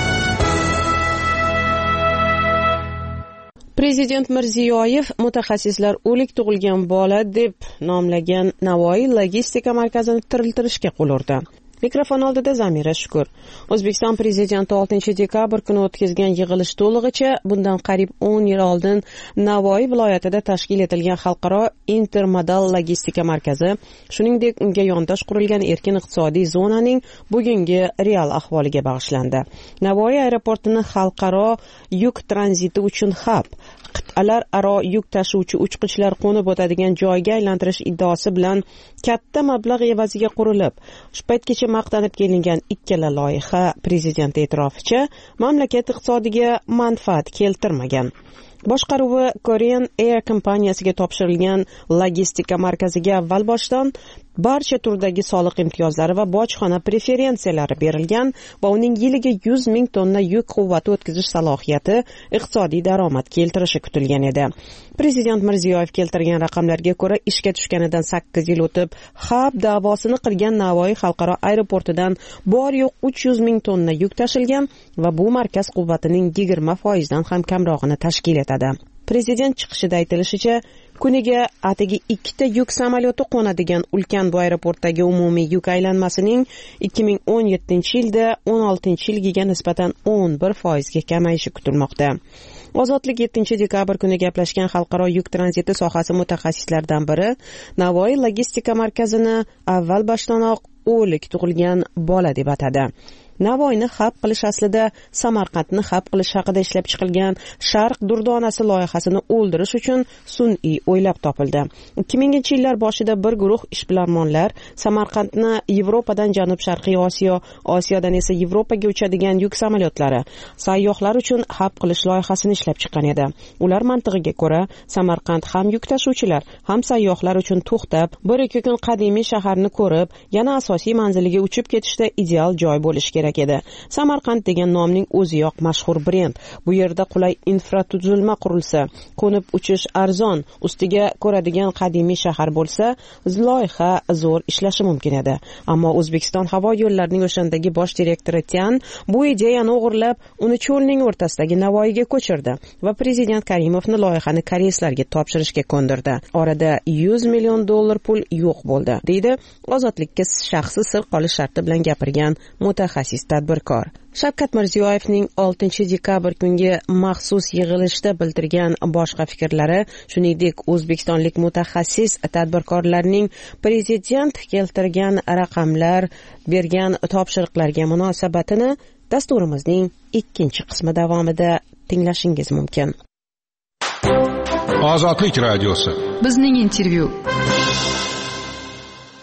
Prezident Mirziyoyev mutaxassislar o'lik tug'ilgan bola deb nomlagan Navoiy logistika markazini tiriltirishga qo'l urdi. Mikrofon oldida Zamira Shukur. O'zbekiston prezidenti 6-dekabr kuni o'tkazgan yig'ilish to'lig'icha bundan qariyb 10 yil oldin Navoiy viloyatida tashkil etilgan xalqaro intermodal logistika markazi, shuningdek unga yondosh qurilgan erkin iqtisodiy zonaning bugungi real ahvoliga bag'ishlandi. Navoiy aeroportini xalqaro yuk tranziti uchun hab, qit'alar aro yuk tashuvchi uchqichlar qo'nib o'tadigan joyga aylantirish iddaosi bilan katta mablag' evaziga qurilib, shu paytgacha maqtanib kelingan ikkala loyiha prezident e'tiroficha mamlakat iqtisodiga manfaat keltirmagan. Boshqaruvi Korean Air kompaniyasiga topshirilgan logistika markaziga avval boshdan barcha turdagi soliq imtiyozlari va bojxona preferensiyalari berilgan va uning yiliga 100 ming tonna yuk quvvati o'tkazish salohiyati iqtisodiy daromad keltirishi kutilgan edi. Prezident Mirziyoyev keltirgan raqamlarga ko'ra, ishga tushganidan 8 yil o'tib, hab da'vosini qilgan Navoiy xalqaro aeroportidan bor yo'q 300 ming tonna yuk tashilgan va bu markaz quvvatining 20% dan ham kamrog'ini tashkil etadi. Prezident chiqishida aytilishicha, kuniga atigi 2 yuk samolyoti qo'nadigan ulkan bu aeroportdagi umumiy yuk aylanmasining 2017-yilda 16-yilgiga nisbatan 11% ga kamayishi kutilmoqda. Ozodlik 7-dekabr kuni gaplashgan xalqaro yuk tranziti sohasi mutaxassislaridan biri Navoiy logistika markazini avval boshdanoq o'lik tug'ilgan bola deb atadi. Navoiyni hab qilish aslida Samarqandni hab qilish haqida ishlab chiqilgan Sharq durdonasi loyihasini o'ldirish uchun sun'iy o'ylab topildi. 2000-yillar boshida bir guruh ishbilarmonlar Samarqandni Yevropadan Janub-Sharqiy Osiyo, Osiyodan esa Yevropaga uchadigan yuk samolyotlari, sayyohlar uchun hab qilish loyihasini ishlab chiqqan edi. Ular mantig'iga ko'ra, Samarqand ham yuk tashuvchilar, ham sayyohlar uchun to'xtab, 1-2 kun qadimiy shaharni ko'rib, yana asosiy manziliga uchib ketishda ideal joy bo'lishi kerak edi. Samarqand degan nomning o'ziyoq mashhur brend. Bu yerda qulay infratuzilma qurilsa, qo'nib uchish arzon, ustiga ko'radigan qadimiy shahar bo'lsa, loyiha zo'r ishlashi mumkin edi. Ammo O'zbekiston havo yo'llarining o'shandagi bosh direktori Tian bu ideyani o'g'irlab, uni cho'lning o'rtasidagi Navoiyga ko'chirdi va prezident Karimovni loyihani koreyslarga topshirishga ko'ndirdi. Orada $100 million pul yo'q bo'ldi, deydi Ozodlikka shaxsi sir qolish sharti bilan gapirgan mutaxassis tadbirkor. Shavkat Mirziyoyevning 6-dekabr kungi maxsus yig'ilishda bildirgan boshqa fikrlari, shuningdek o'zbekistonlik mutaxassis tadbirkorlarning prezident keltirgan raqamlar, bergan topshiriqlarga munosabatini dasturimizning 2-qismi davomida tinglashingiz mumkin. Ozodlik radiosi. Bizning intervyu.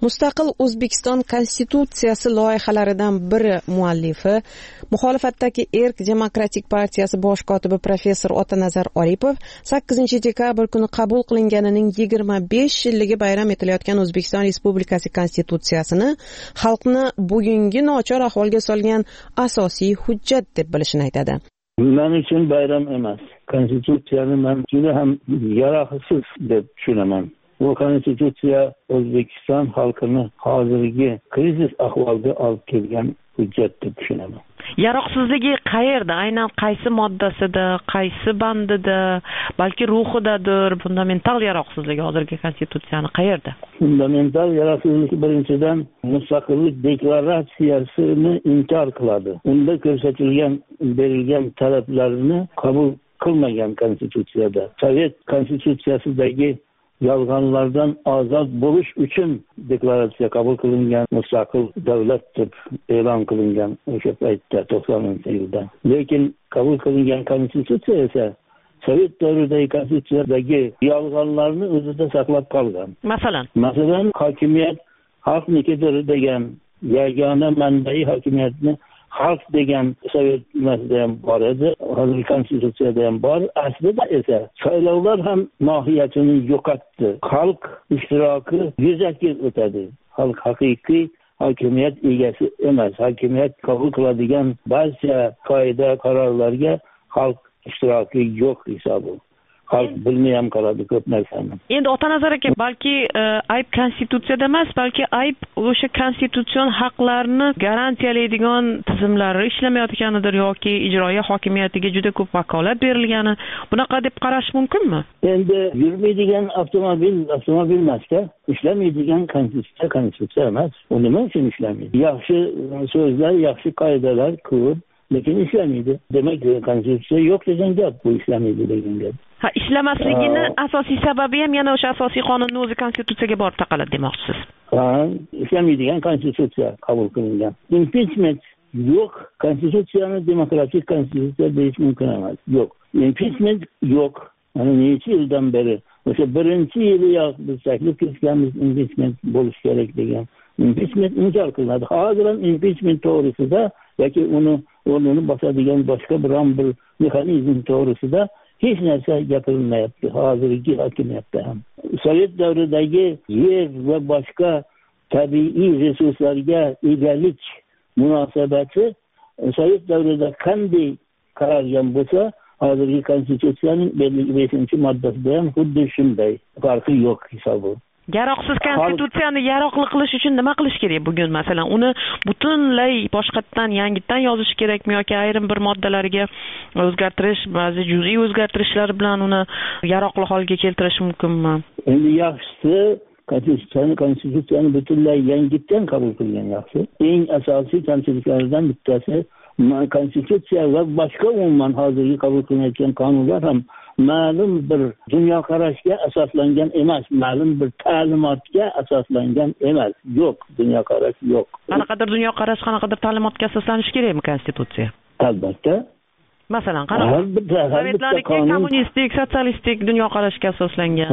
Mustaqil O'zbekiston Konstitutsiyasi loyihalaridan biri muallifi, muxolifatdagi Erk Demokratik partiyasi bosh kotibi professor Otanazar Oripov 8-dekabr kuni qabul qilinganining 25 yilligi bayram etilayotgan O'zbekiston Respublikasi Konstitutsiyasini xalqni bugungi nochor ahvolga solgan asosiy hujjat deb bilishini aytadi. Men uchun bayram emas. Konstitutsiyani men juda ham yaroqsiz deb tushunaman. Bu konstitutsiya O'zbekiston xalqini hozirgi krizis ahvolga olib kelgan hujjat deb tushunaman. Yaroqsizligi qayerda? Aynan qaysi moddasida, qaysi bandida, balki ruhidadir? Fundamental yaroqsizligi hozirgi konstitutsiyani qayerda? Fundamental yaroqsizlik birinchidan mustaqillik deklaratsiyasini inkor qiladi. Unda ko'rsatilgan berilgan talablarni qabul qilmagan konstitutsiyada. Sovet konstitutsiyasidagi yolg'onlardan ozod bo'lish uchun deklaratsiya qabul qilingan, mustaqil davlat deb e'lon qilingan o'sha paytda 90-yilda. Lekin qabul qilingan konstitutsiya esa Sovet davridagi konstitutsiyadagi yolg'onlarni o'zida saqlab qolgan. Masalan, hokimiyat xalqnikidir degan yagona manbai hokimiyatni xalq degan Sovet masada ham bor edi, hozirgi konstitutsiyada ham bor. Aslida esa saylovlar ham mohiyatini yo'qotdi. Xalq ishtiroki yuzaki o'tadi. Xalq haqiqiy hokimiyat egasi emas. Hokimiyat qabul qiladigan barcha qoida qarorlarga xalq ishtiroki yo'q hisobi. Xalq bilmay ham qoladi ko'p narsani. Endi Otanazar aka, balki ayb konstitutsiyada emas, balki ayb o'sha konstitutsion haqlarni garantiyalaydigan tizimlari ishlamayotganidir yoki ijroiya hokimiyatiga juda ko'p vakolat berilgani, bunaqa deb qarash mumkinmi? Endi yurmaydigan avtomobil emasda, ishlamaydigan konstitutsiya emas. U nima uchun ishlamaydi? Yaxshi so'zlar, yaxshi qoidalar ko'p, lekin ishlamaydi. Demak, konstitutsiya yo'q degan gap, bu ishlamaydi degan gap. Ishlamasligini asosiy sababi ham yana o'sha asosiy qonunning o'zi konstitutsiyaga borib taqaladi demoqchisiz. Ishlamaydigan konstitutsiya qabul qilingan. Impeachment yo'q, konstitutsiyani demokratik konstitutsiya deyish mumkin emas. Yo'q. Impeachment yo'q. Mana necha yildan beri o'sha birinchi yiliyoq biz taklif qilganmiz, impeachment bo'lishi kerak degan. Impeachment inkor qilinadi. Hozir ham impeachment to'g'risida yoki uni o'rnini bosadigan boshqa biron bir mexanizm to'g'risida hech narsa gapirilmayapti hozirgi hokimiyatda ham. Sovet davridagi yer va boshqa tabiiy resurslarga egalik munosabati Sovet davrida qanday qaralgan bo'lsa, hozirgi konstitutsiyaning 55-moddasida ham xuddi shunday, farqi yo'q hisobi. Yaroqsiz konstitutsiyani yaroqli qilish uchun nima qilish kerak bugun? Masalan, uni butunlay boshqatdan yangitdan yozish kerakmi yoki ayrim bir moddalariga o'zgartirish, ba'zi juz'iy o'zgartirishlar bilan uni yaroqli holga keltirish mumkinmi? Endi yaxshisi konstitutsiyani butunlay yangitdan qabul qilgan yaxshi. Eng asosiy kamchiliklardan bittasi konstitutsiya va boshqa umuman hozirgi qabul qilinayotgan qonunlar ham ma'lum bir dunyoqarashga asoslangan emas, ma'lum bir ta'limotga asoslangan emas. Yo'q, dunyoqarash yo'q. Qanaqadir dunyoqarash, qanaqadir ta'limotga asoslanishi kerakmi konstitutsiya? Albatta. Masalan, qanaqa? Sovetlarniki kommunistik, sotsialistik dunyoqarashga asoslangan.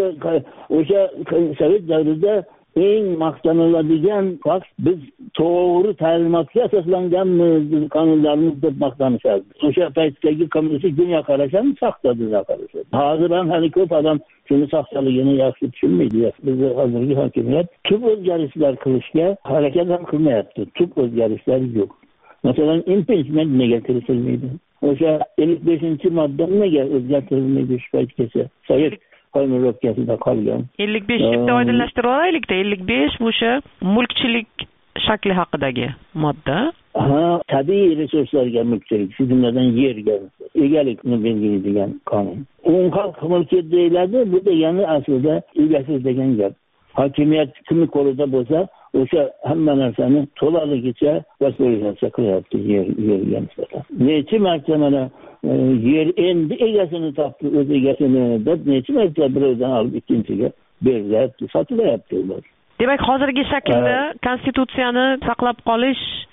O'sha Sovet davrida eng maqtaniladigan fakt biz to'g'ri ta'limotga asoslanganmiz, qonunlarimiz deb maqtanishardi. O'sha paytdagi kommunistik dunyoqarash ham soxta dunyoqarash. Hozir ham hali ko'p odam shuni soxtaligini yaxshi tushunmaydi. Bizning hozirgi hokimiyat tub o'zgarishlar qilishga harakat ham qilmayapti. Tub o'zgarishlar yo'q. Masalan, impeachment nega kiritilmaydi? O'sha 55-modda nega o'zgartirilmaydi shu paytgacha? Sovet qonuniyatida qolgan. 55 deb oydinlashtirib olaylik-da. 55 bu o'sha mulkchilik shakli haqidagi modda. Tabiiy resurslarga mulkchilik, shu jumladan yerga egalikni belgilaydigan qonun. Xalq mulki deyiladi, bu degani aslida egasiz degan gap. Hokimiyat kimning qo'lida bo'lsa, o'sha hamma narsani to'laligicha vasiylasha qilyapti yerga nisbatan. Necha marta mana yer endi egasini topdi, o'z egasini deb necha marta birovdan olib ikkinchiga berilyapti, sotilyapti ular. Demak, hozirgi shaklda konstitutsiyani saqlab qolish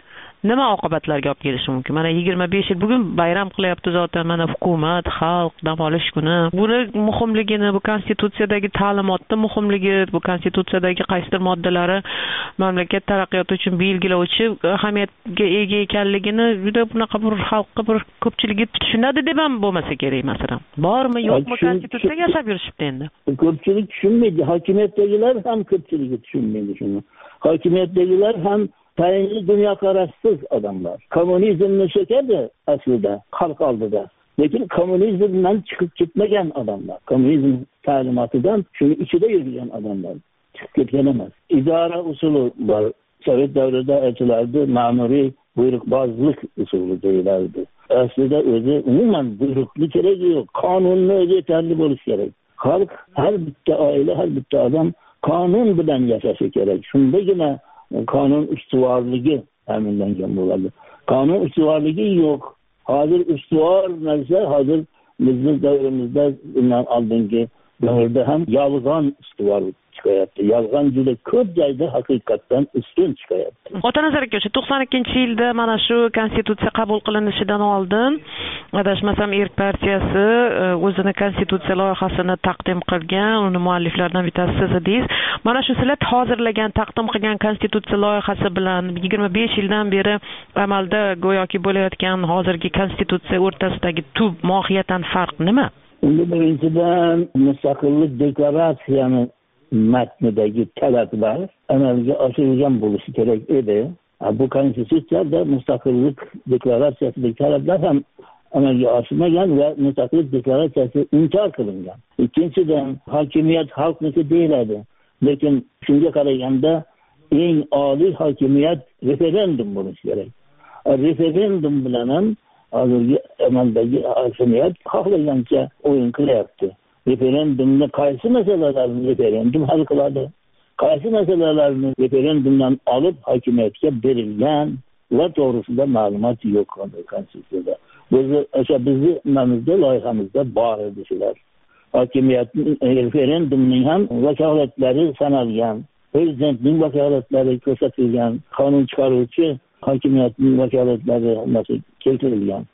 nima oqibatlarga olib kelishi mumkin? Mana 25 yil bugun bayram qilyapti zotan, mana hukumat, xalq dam olish kuni. Buni muhimligini, bu konstitutsiyadagi ta'limotning muhimligi, bu konstitutsiyadagi qaysidir moddalari mamlakat taraqqiyoti uchun belgilovchi ahamiyatga ega ekanligini juda bunaqa bir xalqqa bir ko'pchiligi tushunadi deb ham bo'lmasa kerak masalan. Bormi, yo'qmi konstitutsiyaga yashab yurishibdi endi. Ko'pchilik tushunmaydi, hokimiyatdagilar ham ko'pchiligi tushunmaydi shuni. Hokimiyatdagilar ham tayinli dunyoqarashsiz odamlar. Kommunizmni so'kadi aslida xalq oldida. Lekin kommunizmdan chiqib ketmagan odamlar. Kommunizm ta'limotidan shuni ichida yurgan odamlar. Chiqib ketgan emas. Idora usuli bor. Sovet davrida aytilardi, ma'muriy buyruqbozlik usuli deyilardi. Aslida o'zi umuman buyruqni keragi yo'q. Qonunni o'zi yetarli bo'lishi kerak. Xalq, har bitta oila, har bitta odam qonun bilan yashashi kerak. Shundagina qonun ustuvorligi ta'minlangan bo'ladi. Qonun ustuvorligi yo'q. Hozir ustuvor narsa hozir bizning davrimizda bundan oldingi davrda ham yolg'on ustuvor chiqayapti. Yolg'on juda ko'p joyda haqiqatdan ustun chiqayapti. Otanazar aka, 92-yilda mana shu konstitutsiya qabul qilinishidan oldin adashmasam Erk partiyasi o'zini konstitutsiya loyihasini taqdim qilgan, uni mualliflaridan bittasi siz edingiz. Mana shu sizlar hozirlagan, taqdim qilgan konstitutsiya loyihasi bilan 25 yildan beri amalda go'yoki bo'layotgan hozirgi konstitutsiya o'rtasidagi tub mohiyatan farq nima? Endi birinchidan mustaqillik deklaratsiyani matnidagi talablar amalga oshirilgan bo'lishi kerak edi. Bu konstitutsiyada mustaqillik deklaratsiyasidagi talablar ham amalga oshmagan va mustaqillik deklaratsiyasi inkor qilingan. Ikkinchidan hokimiyat xalqniki deyiladi. Lekin shunga qaraganda eng oliy hokimiyat referendum bo'lishi kerak. Referendum bilan ham hozirgi amaldagi hokimiyat xohlagancha o'yin qilyapti. Referendumni qaysi masalalarni referendum hal qiladi? Qaysi masalalarni referendumdan olib hokimiyatga berilgan va to'g'risida ma'lumot yo'q konstitutsiyada. O'sha bizning nimamizda, loyihamizda bor edi shular. Hokimiyatning referendumning ham vakolatlari sanalgan, prezidentning vakolatlari ko'rsatilgan, qonun chiqaruvchi hokimiyatning vakolatlari keltirilgan.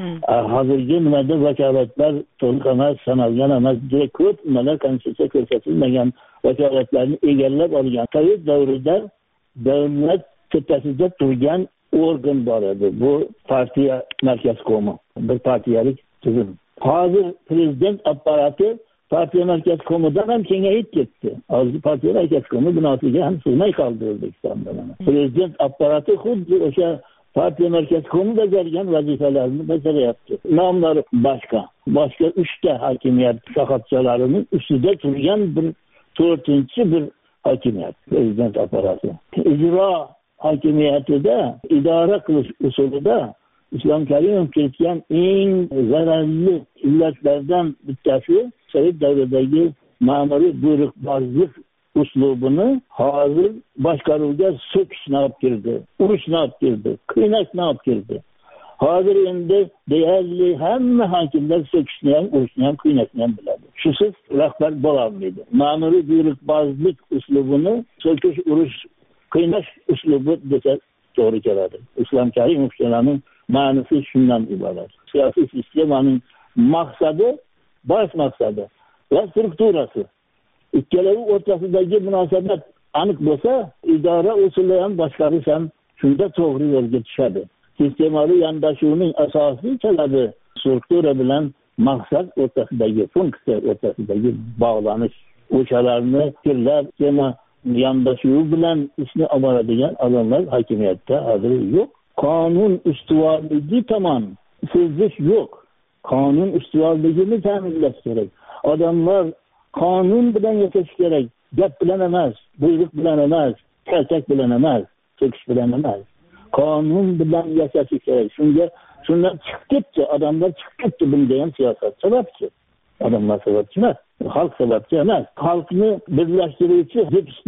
Hozirgi nimada vakolatlar to'liq emas, sanalgan emas, juda ko'p nimalar konstitutsiya ko'rsatilmagan vakolatlarni egallab olgan. Sovet davrida davlat tepasida turgan organ bor edi. Bu partiya markazkomi, bir partiyalik tuzum. Hozir prezident apparati partiya markazkomidan ham kengayib ketdi. Hozir partiya markazkomi binosiga ham sig'may qoldi O'zbekistonda. Prezident apparati xuddi o'sha partiya markazkomi bajargan vazifalarni bajaryapti. Nomlari boshqa 3 ta hokimiyat shoxobchalarining ustida turgan bir 4-chi bir hokimiyat, prezident apparati. Ijro hokimiyatida, idora qilish usulida Islom Karimov kiritgan eng zararli illatlardan bittasi Sovet davridagi ma'muriy buyruqbozlik uslubini hozir boshqaruvga so'kishni olib kirdi, urushni olib kirdi, qiynashni olib kirdi. Hozir endi deyarli hamma hokimlar so'kishni ham, urushni ham, qiynashni ham biladi. Shusiz rahbar bo'la olmaydi. Ma'muriy buyruqbozlik uslubini so'kish, urush, qiynash uslubi desa to'g'ri keladi. Islom Karimovning ma'nosi shundan iborat. Siyosiy sistemaning maqsadi, bosh maqsadi va strukturasi. Ikkalovi o'rtasidagi munosabat aniq bo'lsa, idora usuli ham boshqarish ham shunda to'g'ri yo'lga tushadi. Sistemaviy yondashuvning asosiy talabi struktura bilan maqsad o'rtasidagi, funksiya o'rtasidagi bog'lanish. O'shalarni fikrlab, yondashuv bilan ishni olib boradigan odamlar hokimiyatda hozir yo'q. Qonun ustuvorligi tomon so'zlish yo'q. Qonun ustuvorligini ta'minlash kerak. Odamlar qonun bilan yashash kerak. Gap bilan emas, buyruq bilan emas, kaltak bilan emas, so'kish bilan emas. Qonun bilan yashash kerak. Shundan chiqib ketdi, odamlar chiqib ketdi. Bunga ham siyosat sababchi. Odamlar sababchi emas, xalq sababchi emas. Xalqni birlashtiruvchi,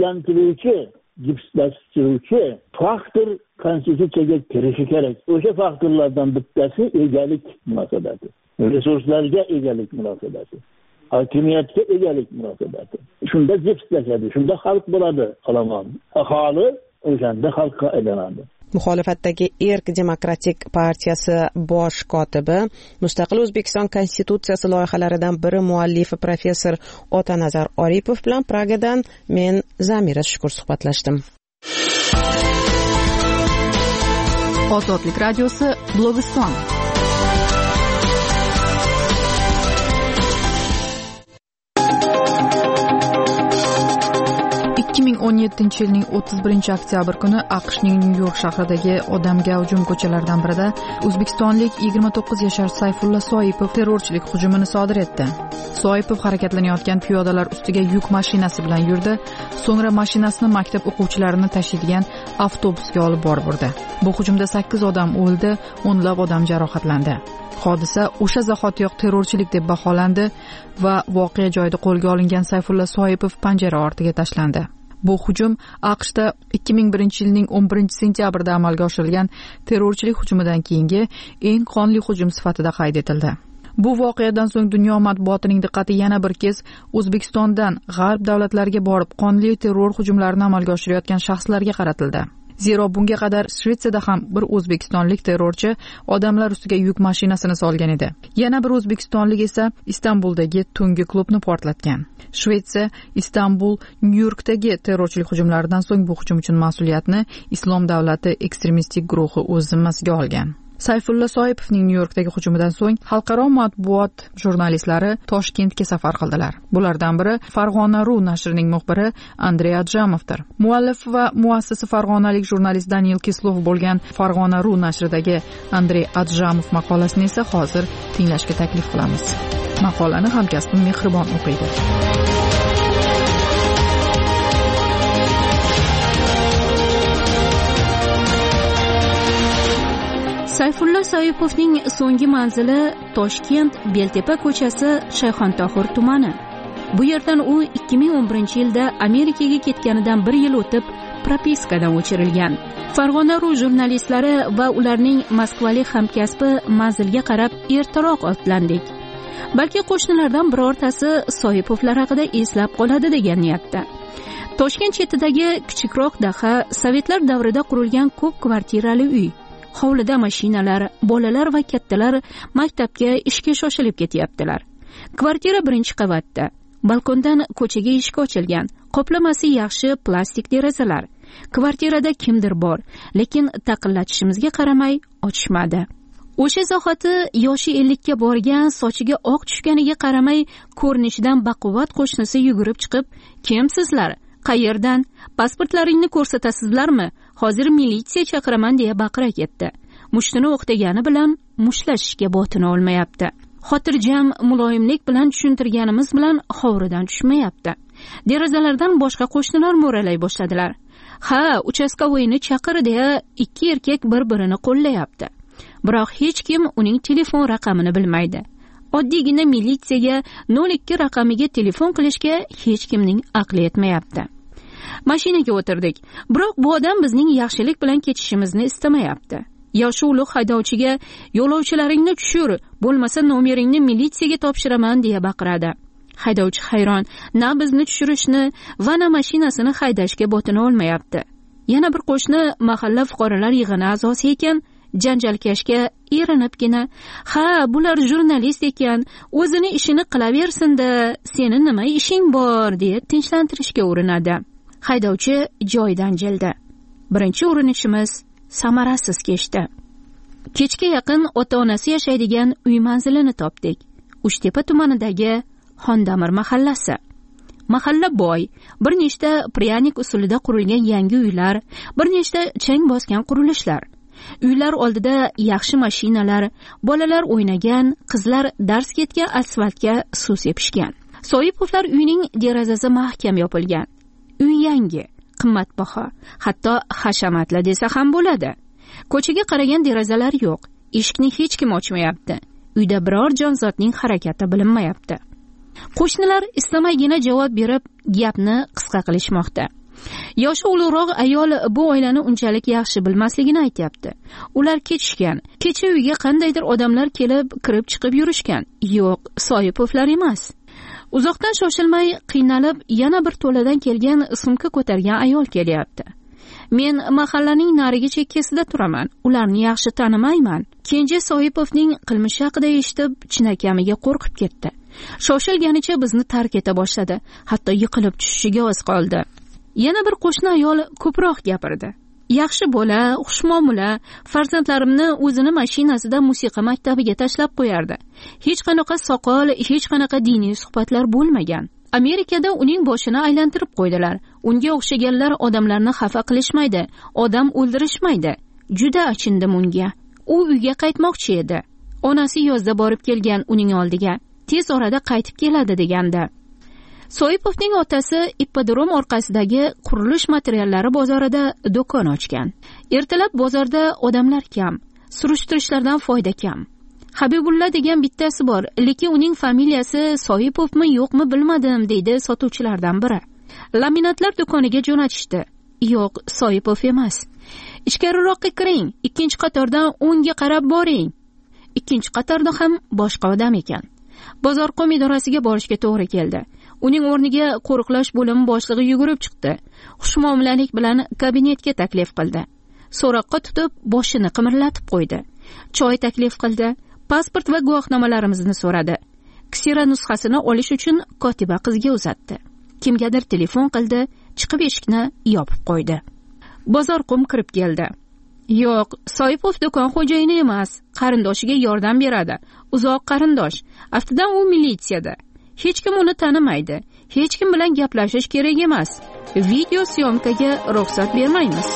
gipslashtiruvchi faktor konstitutsiyaga kirishi kerak. O'sha faktorlardan bittasi egalik munosabati. Resurslarga egalik munosabati. Hokimiyatga egalik munosabati. Shunda gipslashadi, shunda xalq bo'ladi, olomon. Aholi o'shanda xalqqa aylanadi. muxolifatdagi Erk demokratik partiyasi bosh kotibi, Mustaqil O'zbekiston konstitutsiyasi loyihalaridan biri muallifi professor Otanazar Oripov bilan Pragadan men Zamira Shukur suhbatlashdim. Ozodlik radiosi Blogiston. 2017 yilning 31 oktyabr kuni AQShning Nyu-York shahridagi odamga hujum ko'chalaridan birida o'zbekistonlik 29 yashar Sayfulla Soipov terrorchilik hujumini sodir etdi. Soipov harakatlanayotgan piyodalar ustiga yuk mashinasi bilan yurdi, so'ngra mashinasini maktab o'quvchilarini tashiydigan avtobusga olib borib urdi. Bu hujumda 8 odam o'ldi, o'nlab odam jarohatlandi. Hodisa o'sha zahotiyoq terrorchilik deb baholandi va voqea joyida qo'lga olingan Sayfulla Soipov panjara ortiga tashlandi. Bu hujum AQShda 2001 yilning 11 sentyabrida amalga oshirilgan terrorchilik hujumidan keyingi eng qonli hujum sifatida qayd etildi. Bu voqeadan so'ng dunyo matbuotining diqqati yana bir kez O'zbekistondan g'arb davlatlariga borib qonli terror hujumlarini amalga oshirayotgan shaxslarga qaratildi. Zero bunga qadar Shvetsiyada ham bir o'zbekistonlik terrorchi odamlar ustiga yuk mashinasini solgan edi. Yana bir o'zbekistonlik esa Istanbuldagi tungi klubni portlatgan. Shvetsiya, Istanbul, Nyu-Yorkdagi terrorchilik hujumlaridan so'ng bu hujum uchun mas'uliyatni Islom davlati ekstremistik guruhi o'z zimmasiga olgan. Sayfulla Soipovning Nyu-Yorkdagi hujumidan so'ng xalqaro matbuot jurnalistlari Toshkentga safar qildilar. Bulardan biri Farg'ona.ru nashrining muxbiri Andrey Adjamovdir. Muallif va muassisi farg'onalik jurnalist Daniel Kislov bo'lgan Farg'ona.ru nashridagi Andrey Adjamov maqolasini esa hozir tinglashga taklif qilamiz. Maqolani hamkasbim Mehribon o'qiydi. Sayfulla Soipovning so'nggi manzili Toshkent Beltepa ko'chasi, Shayxontohur tumani. Bu yerdan u 2011-yilda Amerikaga ketganidan 1 yil o'tib propiskadan o'chirilgan. Farg'ona.ru jurnalistlari va ularning moskvalik hamkasbi manzilga qarab ertaroq otlandik. Balki qo'shnilardan birortasi Soipovlar haqida eslab qoladi degan niyatda. Toshkent chetidagi kichikroq daha sovetlar davrida qurilgan ko'p kvartirali uy. Hovlida mashinalar, bolalar va kattalar maktabga ishga shoshilib ketyaptilar. Kvartira 1-qavatda. Balkondan ko'chaga eshik ochilgan. Qoplamasi yaxshi plastik derazalar. Kvartirada kimdir bor, lekin taqillatishimizga qaramay ochishmadi. O'sha zahoti yoshi 50 ga borgan, sochiga oq tushganiga qaramay, ko'rinishidan baquvvat qo'shnisi yugurib chiqib, "Kimsizlar? Qayerdan? Pasportlaringni ko'rsatasizlarmi? Hozir militsiya chaqiraman" deya baqira ketdi. Mushtini o'qtagani bilan mushlashishga botina olmayapti. Xotirjam, muloyimlik bilan tushuntirganimiz bilan hovuridan tushmayapti. Derazalardan boshqa qo'shnilar mo'ralay boshladilar. "Ha, uchastkovoyni chaqir" deya ikki erkak bir-birini qo'llayapti. Biroq hech kim uning telefon raqamini bilmaydi. Oddiygina militsiyaga 02 raqamiga telefon qilishga hech kimning aqli yetmayapti. Mashinaga o'tirdik. Biroq bu odam bizning yaxshilik bilan ketishimizni istamayapti. Yoshi ulug' haydovchiga "Yo'lovchilaringni tushir, bo'lmasa nomeringni militsiyaga topshiraman" deya baqiradi. Haydovchi hayron, na bizni tushirishni va na mashinasini haydashga botina olmayapti. Yana bir qo'shni mahalla fuqarolar yig'ini a'zosi ekan, janjalkashga erinibgina "Ha, bular jurnalist ekan, o'zini ishini qilaversin-da, seni nima ishing bor" deya tinchlantirishga urinadi. Haydovchi joyidan jildi. Birinchi urinishimiz samarasiz kechdi. Kechga yaqin ota-onasi yashaydigan uy manzilini topdik. Uchtepa tumanidagi Xondamir mahallasi. Mahalla boy, bir nechta pryanik usulida qurilgan yangi uylar, bir nechta chang bosgan qurilishlar. Uylar oldida yaxshi mashinalar, bolalar o'ynagan, qizlar dars ketgan asfaltga suv sepishgan. Soipovlar uyining derazasi mahkam yopilgan. Uy yangi, qimmatbaho, hatto hashamatli desa ham bo'ladi. Ko'chaga qaragan derazalar yo'q, eshikni hech kim ochmayapti. Uyda biror jonzotning harakati bilinmayapti. Qo'shnilar istamaygina javob berib, gapni qisqa qilishmoqda. Yoshi ulug'roq ayol bu oilani unchalik yaxshi bilmasligini aytayapti. Ular ketishgan. Kecha uyga qandaydir odamlar kelib, kirib chiqib yurishgan. Yo'q, Soipovlar emas. Uzoqdan shoshilmay, qiynalib, yana bir to'ladan kelgan sumka ko'targan ayol kelyapti. Men mahallaning narigi chekkasida turaman, ularni yaxshi tanimayman. Kenja Soipovning qilmishi haqida eshitib chinakamiga qo'rqib ketdi. Shoshilganicha bizni tark eta boshladi, hatto yiqilib tushishiga oz qoldi. Yana bir qo'shni ayol ko'proq gapirdi. Yaxshi bola, xushmuomala, farzandlarimni o'zini mashinasida musiqa maktabiga tashlab qo'yardi. Hech qanaqa soqol, hech qanaqa diniy suhbatlar bo'lmagan. Amerikada uning boshini aylantirib qo'ydilar. Unga o'xshaganlar odamlarni xafa qilishmaydi, odam o'ldirishmaydi. Juda achindim unga. U uyga qaytmoqchi edi. Onasi yozda borib kelgan uning oldiga. Tez orada qaytib keladi degandi. Soipovning otasi ippodrom orqasidagi qurilish materiallari bozorida do'kon ochgan. Ertalab bozorda odamlar kam, surishtirishlardan foyda kam. Habibulla degan bittasi bor, lekin uning familiyasi Soipovmi yo'qmi bilmadim, deydi sotuvchilardan biri. Laminatlar do'koniga jo'natishdi. Yo'q, Soipov emas. Ichkariroqqa kiring, ikkinchi qatordan o'ngga qarab boring. Ikkinchi qatorda ham boshqa odam ekan. Bozorqom idorasiga borishga to'g'ri keldi. Uning o'rniga qo'riqlash bo'limi boshlig'i yugurib chiqdi. Xushmuomalalik bilan kabinetga taklif qildi. So'roqqa tutib, boshini qimirlatib qo'ydi. Choy taklif qildi. Pasport va guvohnomalarimizni so'radi. Ksira nusxasini olish uchun kotiba qizga uzatdi. Kimgadir telefon qildi, chiqib eshikni yopib qo'ydi. Bozorqom kirib keldi. Yo'q, Soipov do'kon xo'jayini emas, qarindoshiga yordam beradi. Uzoq qarindosh. Aftidan u militsiyada. Hech kim uni tanimaydi. Hech kim bilan gaplashish kerak emas. Video syomkaga ruxsat bermaymiz.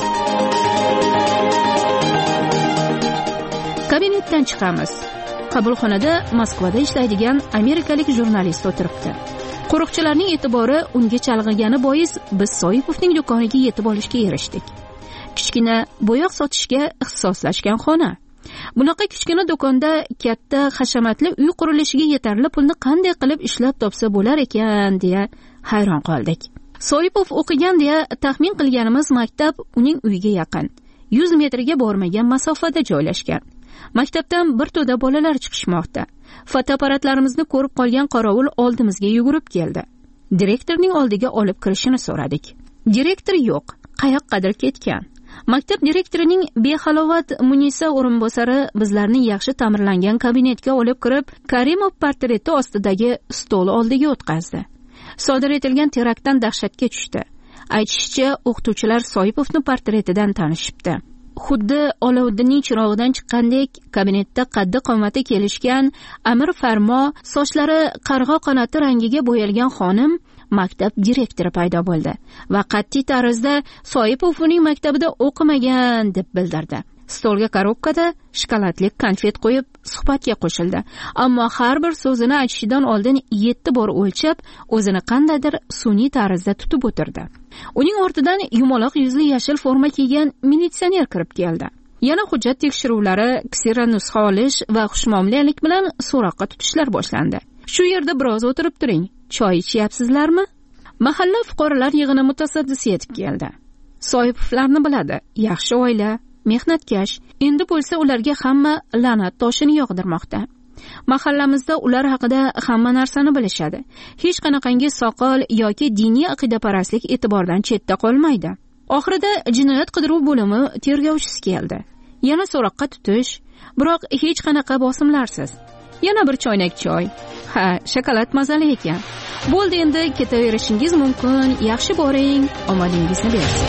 Kabinetdan chiqamiz. Qabulxonada Moskvada ishlaydigan amerikalik jurnalist o'tiribdi. Qo'riqchilarning e'tibori unga chalg'igani bois biz Soipovning do'koniga yetib olishga erishdik. Kichkina bo'yoq sotishga ixtisoslashgan xona. Bunaqa kichkina do'konda katta hashamatli uy qurilishiga yetarli pulni qanday qilib ishlab topsa bo'lar ekan deya hayron qoldik. Soipov o'qigan deya taxmin qilganimiz maktab uning uyiga yaqin, 100 metrga bormagan masofada joylashgan. Maktabdan bir to'da bolalar chiqishmoqda. Fotoapparatlarimizni ko'rib qolgan qorovul oldimizga yugurib keldi. Direktorning oldiga olib kirishini so'radik. Direktor yo'q, qayoqqadir ketgan. Maktab direktorining behalovat Munisa o'rinbosari bizlarni yaxshi ta'mirlangan kabinetga olib kirib, Karimov portreti ostidagi stol oldiga o'tkazdi. Sodir etilgan teraktdan dahshatga tushdi. Aytishicha, o'qituvchilar Soipovni portretidan tanishibdi. Xuddi Olovuddinning chirog'idan chiqqandek kabinetda qaddi qomati kelishgan, amir farmo, sochlari qarg'a qanoti rangiga bo'yalgan xonim maktab direktori paydo bo'ldi va qat'iy tarzda Soipov uning maktabida o'qimagan deb bildirdi. Stolga korobkada shokoladli konfet qo'yib suhbatga qo'shildi, ammo har bir so'zini aytishidan oldin 7 bor o'lchab, o'zini qandaydir sun'iy tarzda tutib o'tirdi. Uning ortidan yumaloq yuzli yashil forma kiygan militsioner kirib keldi. Yana hujjat tekshiruvlari, ksira nusxa olish va xushmuomalalik bilan so'roqqa tutishlar boshlandi. Shu yerda biroz o'tirib turing. Choy ichyapsizlarmi? Mahalla fuqarolar yig'ini mutasaddisi yetib keldi. Soipovlarni biladi, yaxshi oila, mehnatkash. Endi bo'lsa ularga hamma la'nat toshini yog'dirmoqda. Mahallamizda ular haqida hamma narsani bilishadi. Hech qanaqangi soqol yoki diniy aqidaparastlik e'tibordan chetda qolmaydi. Oxirida jinoyat qidiruv bo'limi tergovchisi keldi. Yana so'roqqa tutish, biroq hech qanaqa bosimlarsiz. Yana bir choynak choy. Ha, shokolad mazali ekan. Bo'ldi, endi ketaverishingiz mumkin. Yaxshi boring, omadingizni bersin.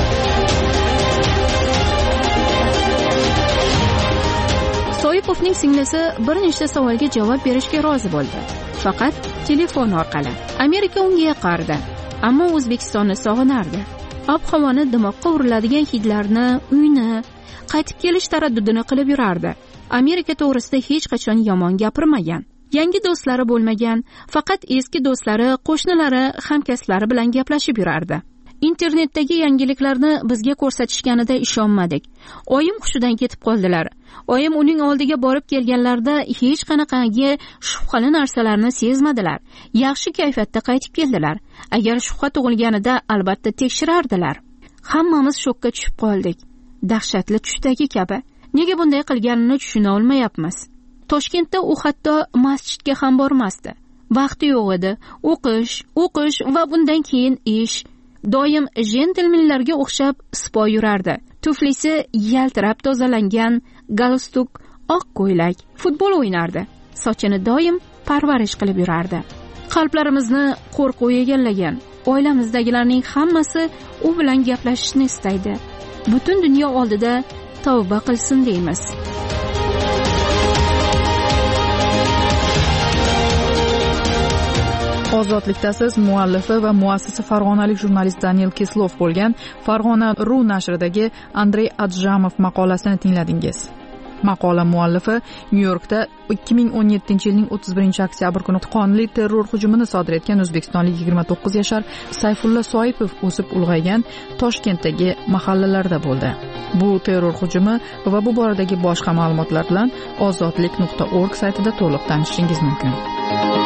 Soipovning singlisi bir nechta savolga javob berishga rozi bo'ldi. Faqat telefon orqali. Amerika unga yoqardi, ammo O'zbekistonni sog'inardi. Ob-havoni dimoqqa uriladigan hidlarni, uyni, qaytib kelish taraddudini qilib yurardi. Amerika to'g'risida hech qachon yomon gapirmagan. Yangi do'stlari bo'lmagan, faqat eski do'stlari, qo'shnilari, hamkasblari bilan gaplashib yurardi. Internetdagi yangiliklarni bizga ko'rsatishganida ishonmadik. Oyim hushidan ketib qoldilar. Oyim uning oldiga borib kelganlarida hech qanaqangi shubhali narsalarni sezmadilar. Yaxshi kayfiyatda qaytib keldilar. Agar shubha tug'ilganida albatta tekshirardilar. Hammamiz shokka tushib qoldik. Dahshatli tushdagi kabi. Nega bunday qilganini tushuna olmayapmiz. Toshkentda u hatto masjidga ham bormasdi. Vaqti yo'q edi. O'qish va bundan keyin ish. doim jentelmenlarga o'xshab sipo yurardi. Tuflisi yaltirab tozalangan, galstuk, oq ko'ylak, futbol o'ynardi. Sochini doim parvarish qilib yurardi. Qalblarimizni qo'rquv egallagan. Oilamizdagilarning hammasi u bilan gaplashishni istaydi. Butun dunyo oldida tavba qilsin deymiz. Ozodlikdasiz muallifi va muassisi farg'onalik jurnalist Daniel Kislov bo'lgan Farg'ona.ru nashridagi Andrey Adjamov maqolasini tingladingiz. Maqola muallifi Nyu-Yorkda 2017-yilning 31-oktyabr kuni qonli terror hujumini sodir etgan o'zbekistonlik 29 yashar Sayfulla Soipov o'sib ulg'aygan Toshkentdagi mahallalarda bo'ldi. Bu terror hujumi va bu boradagi boshqa ma'lumotlar bilan ozodlik.org saytida to'liq tanishishingiz mumkin.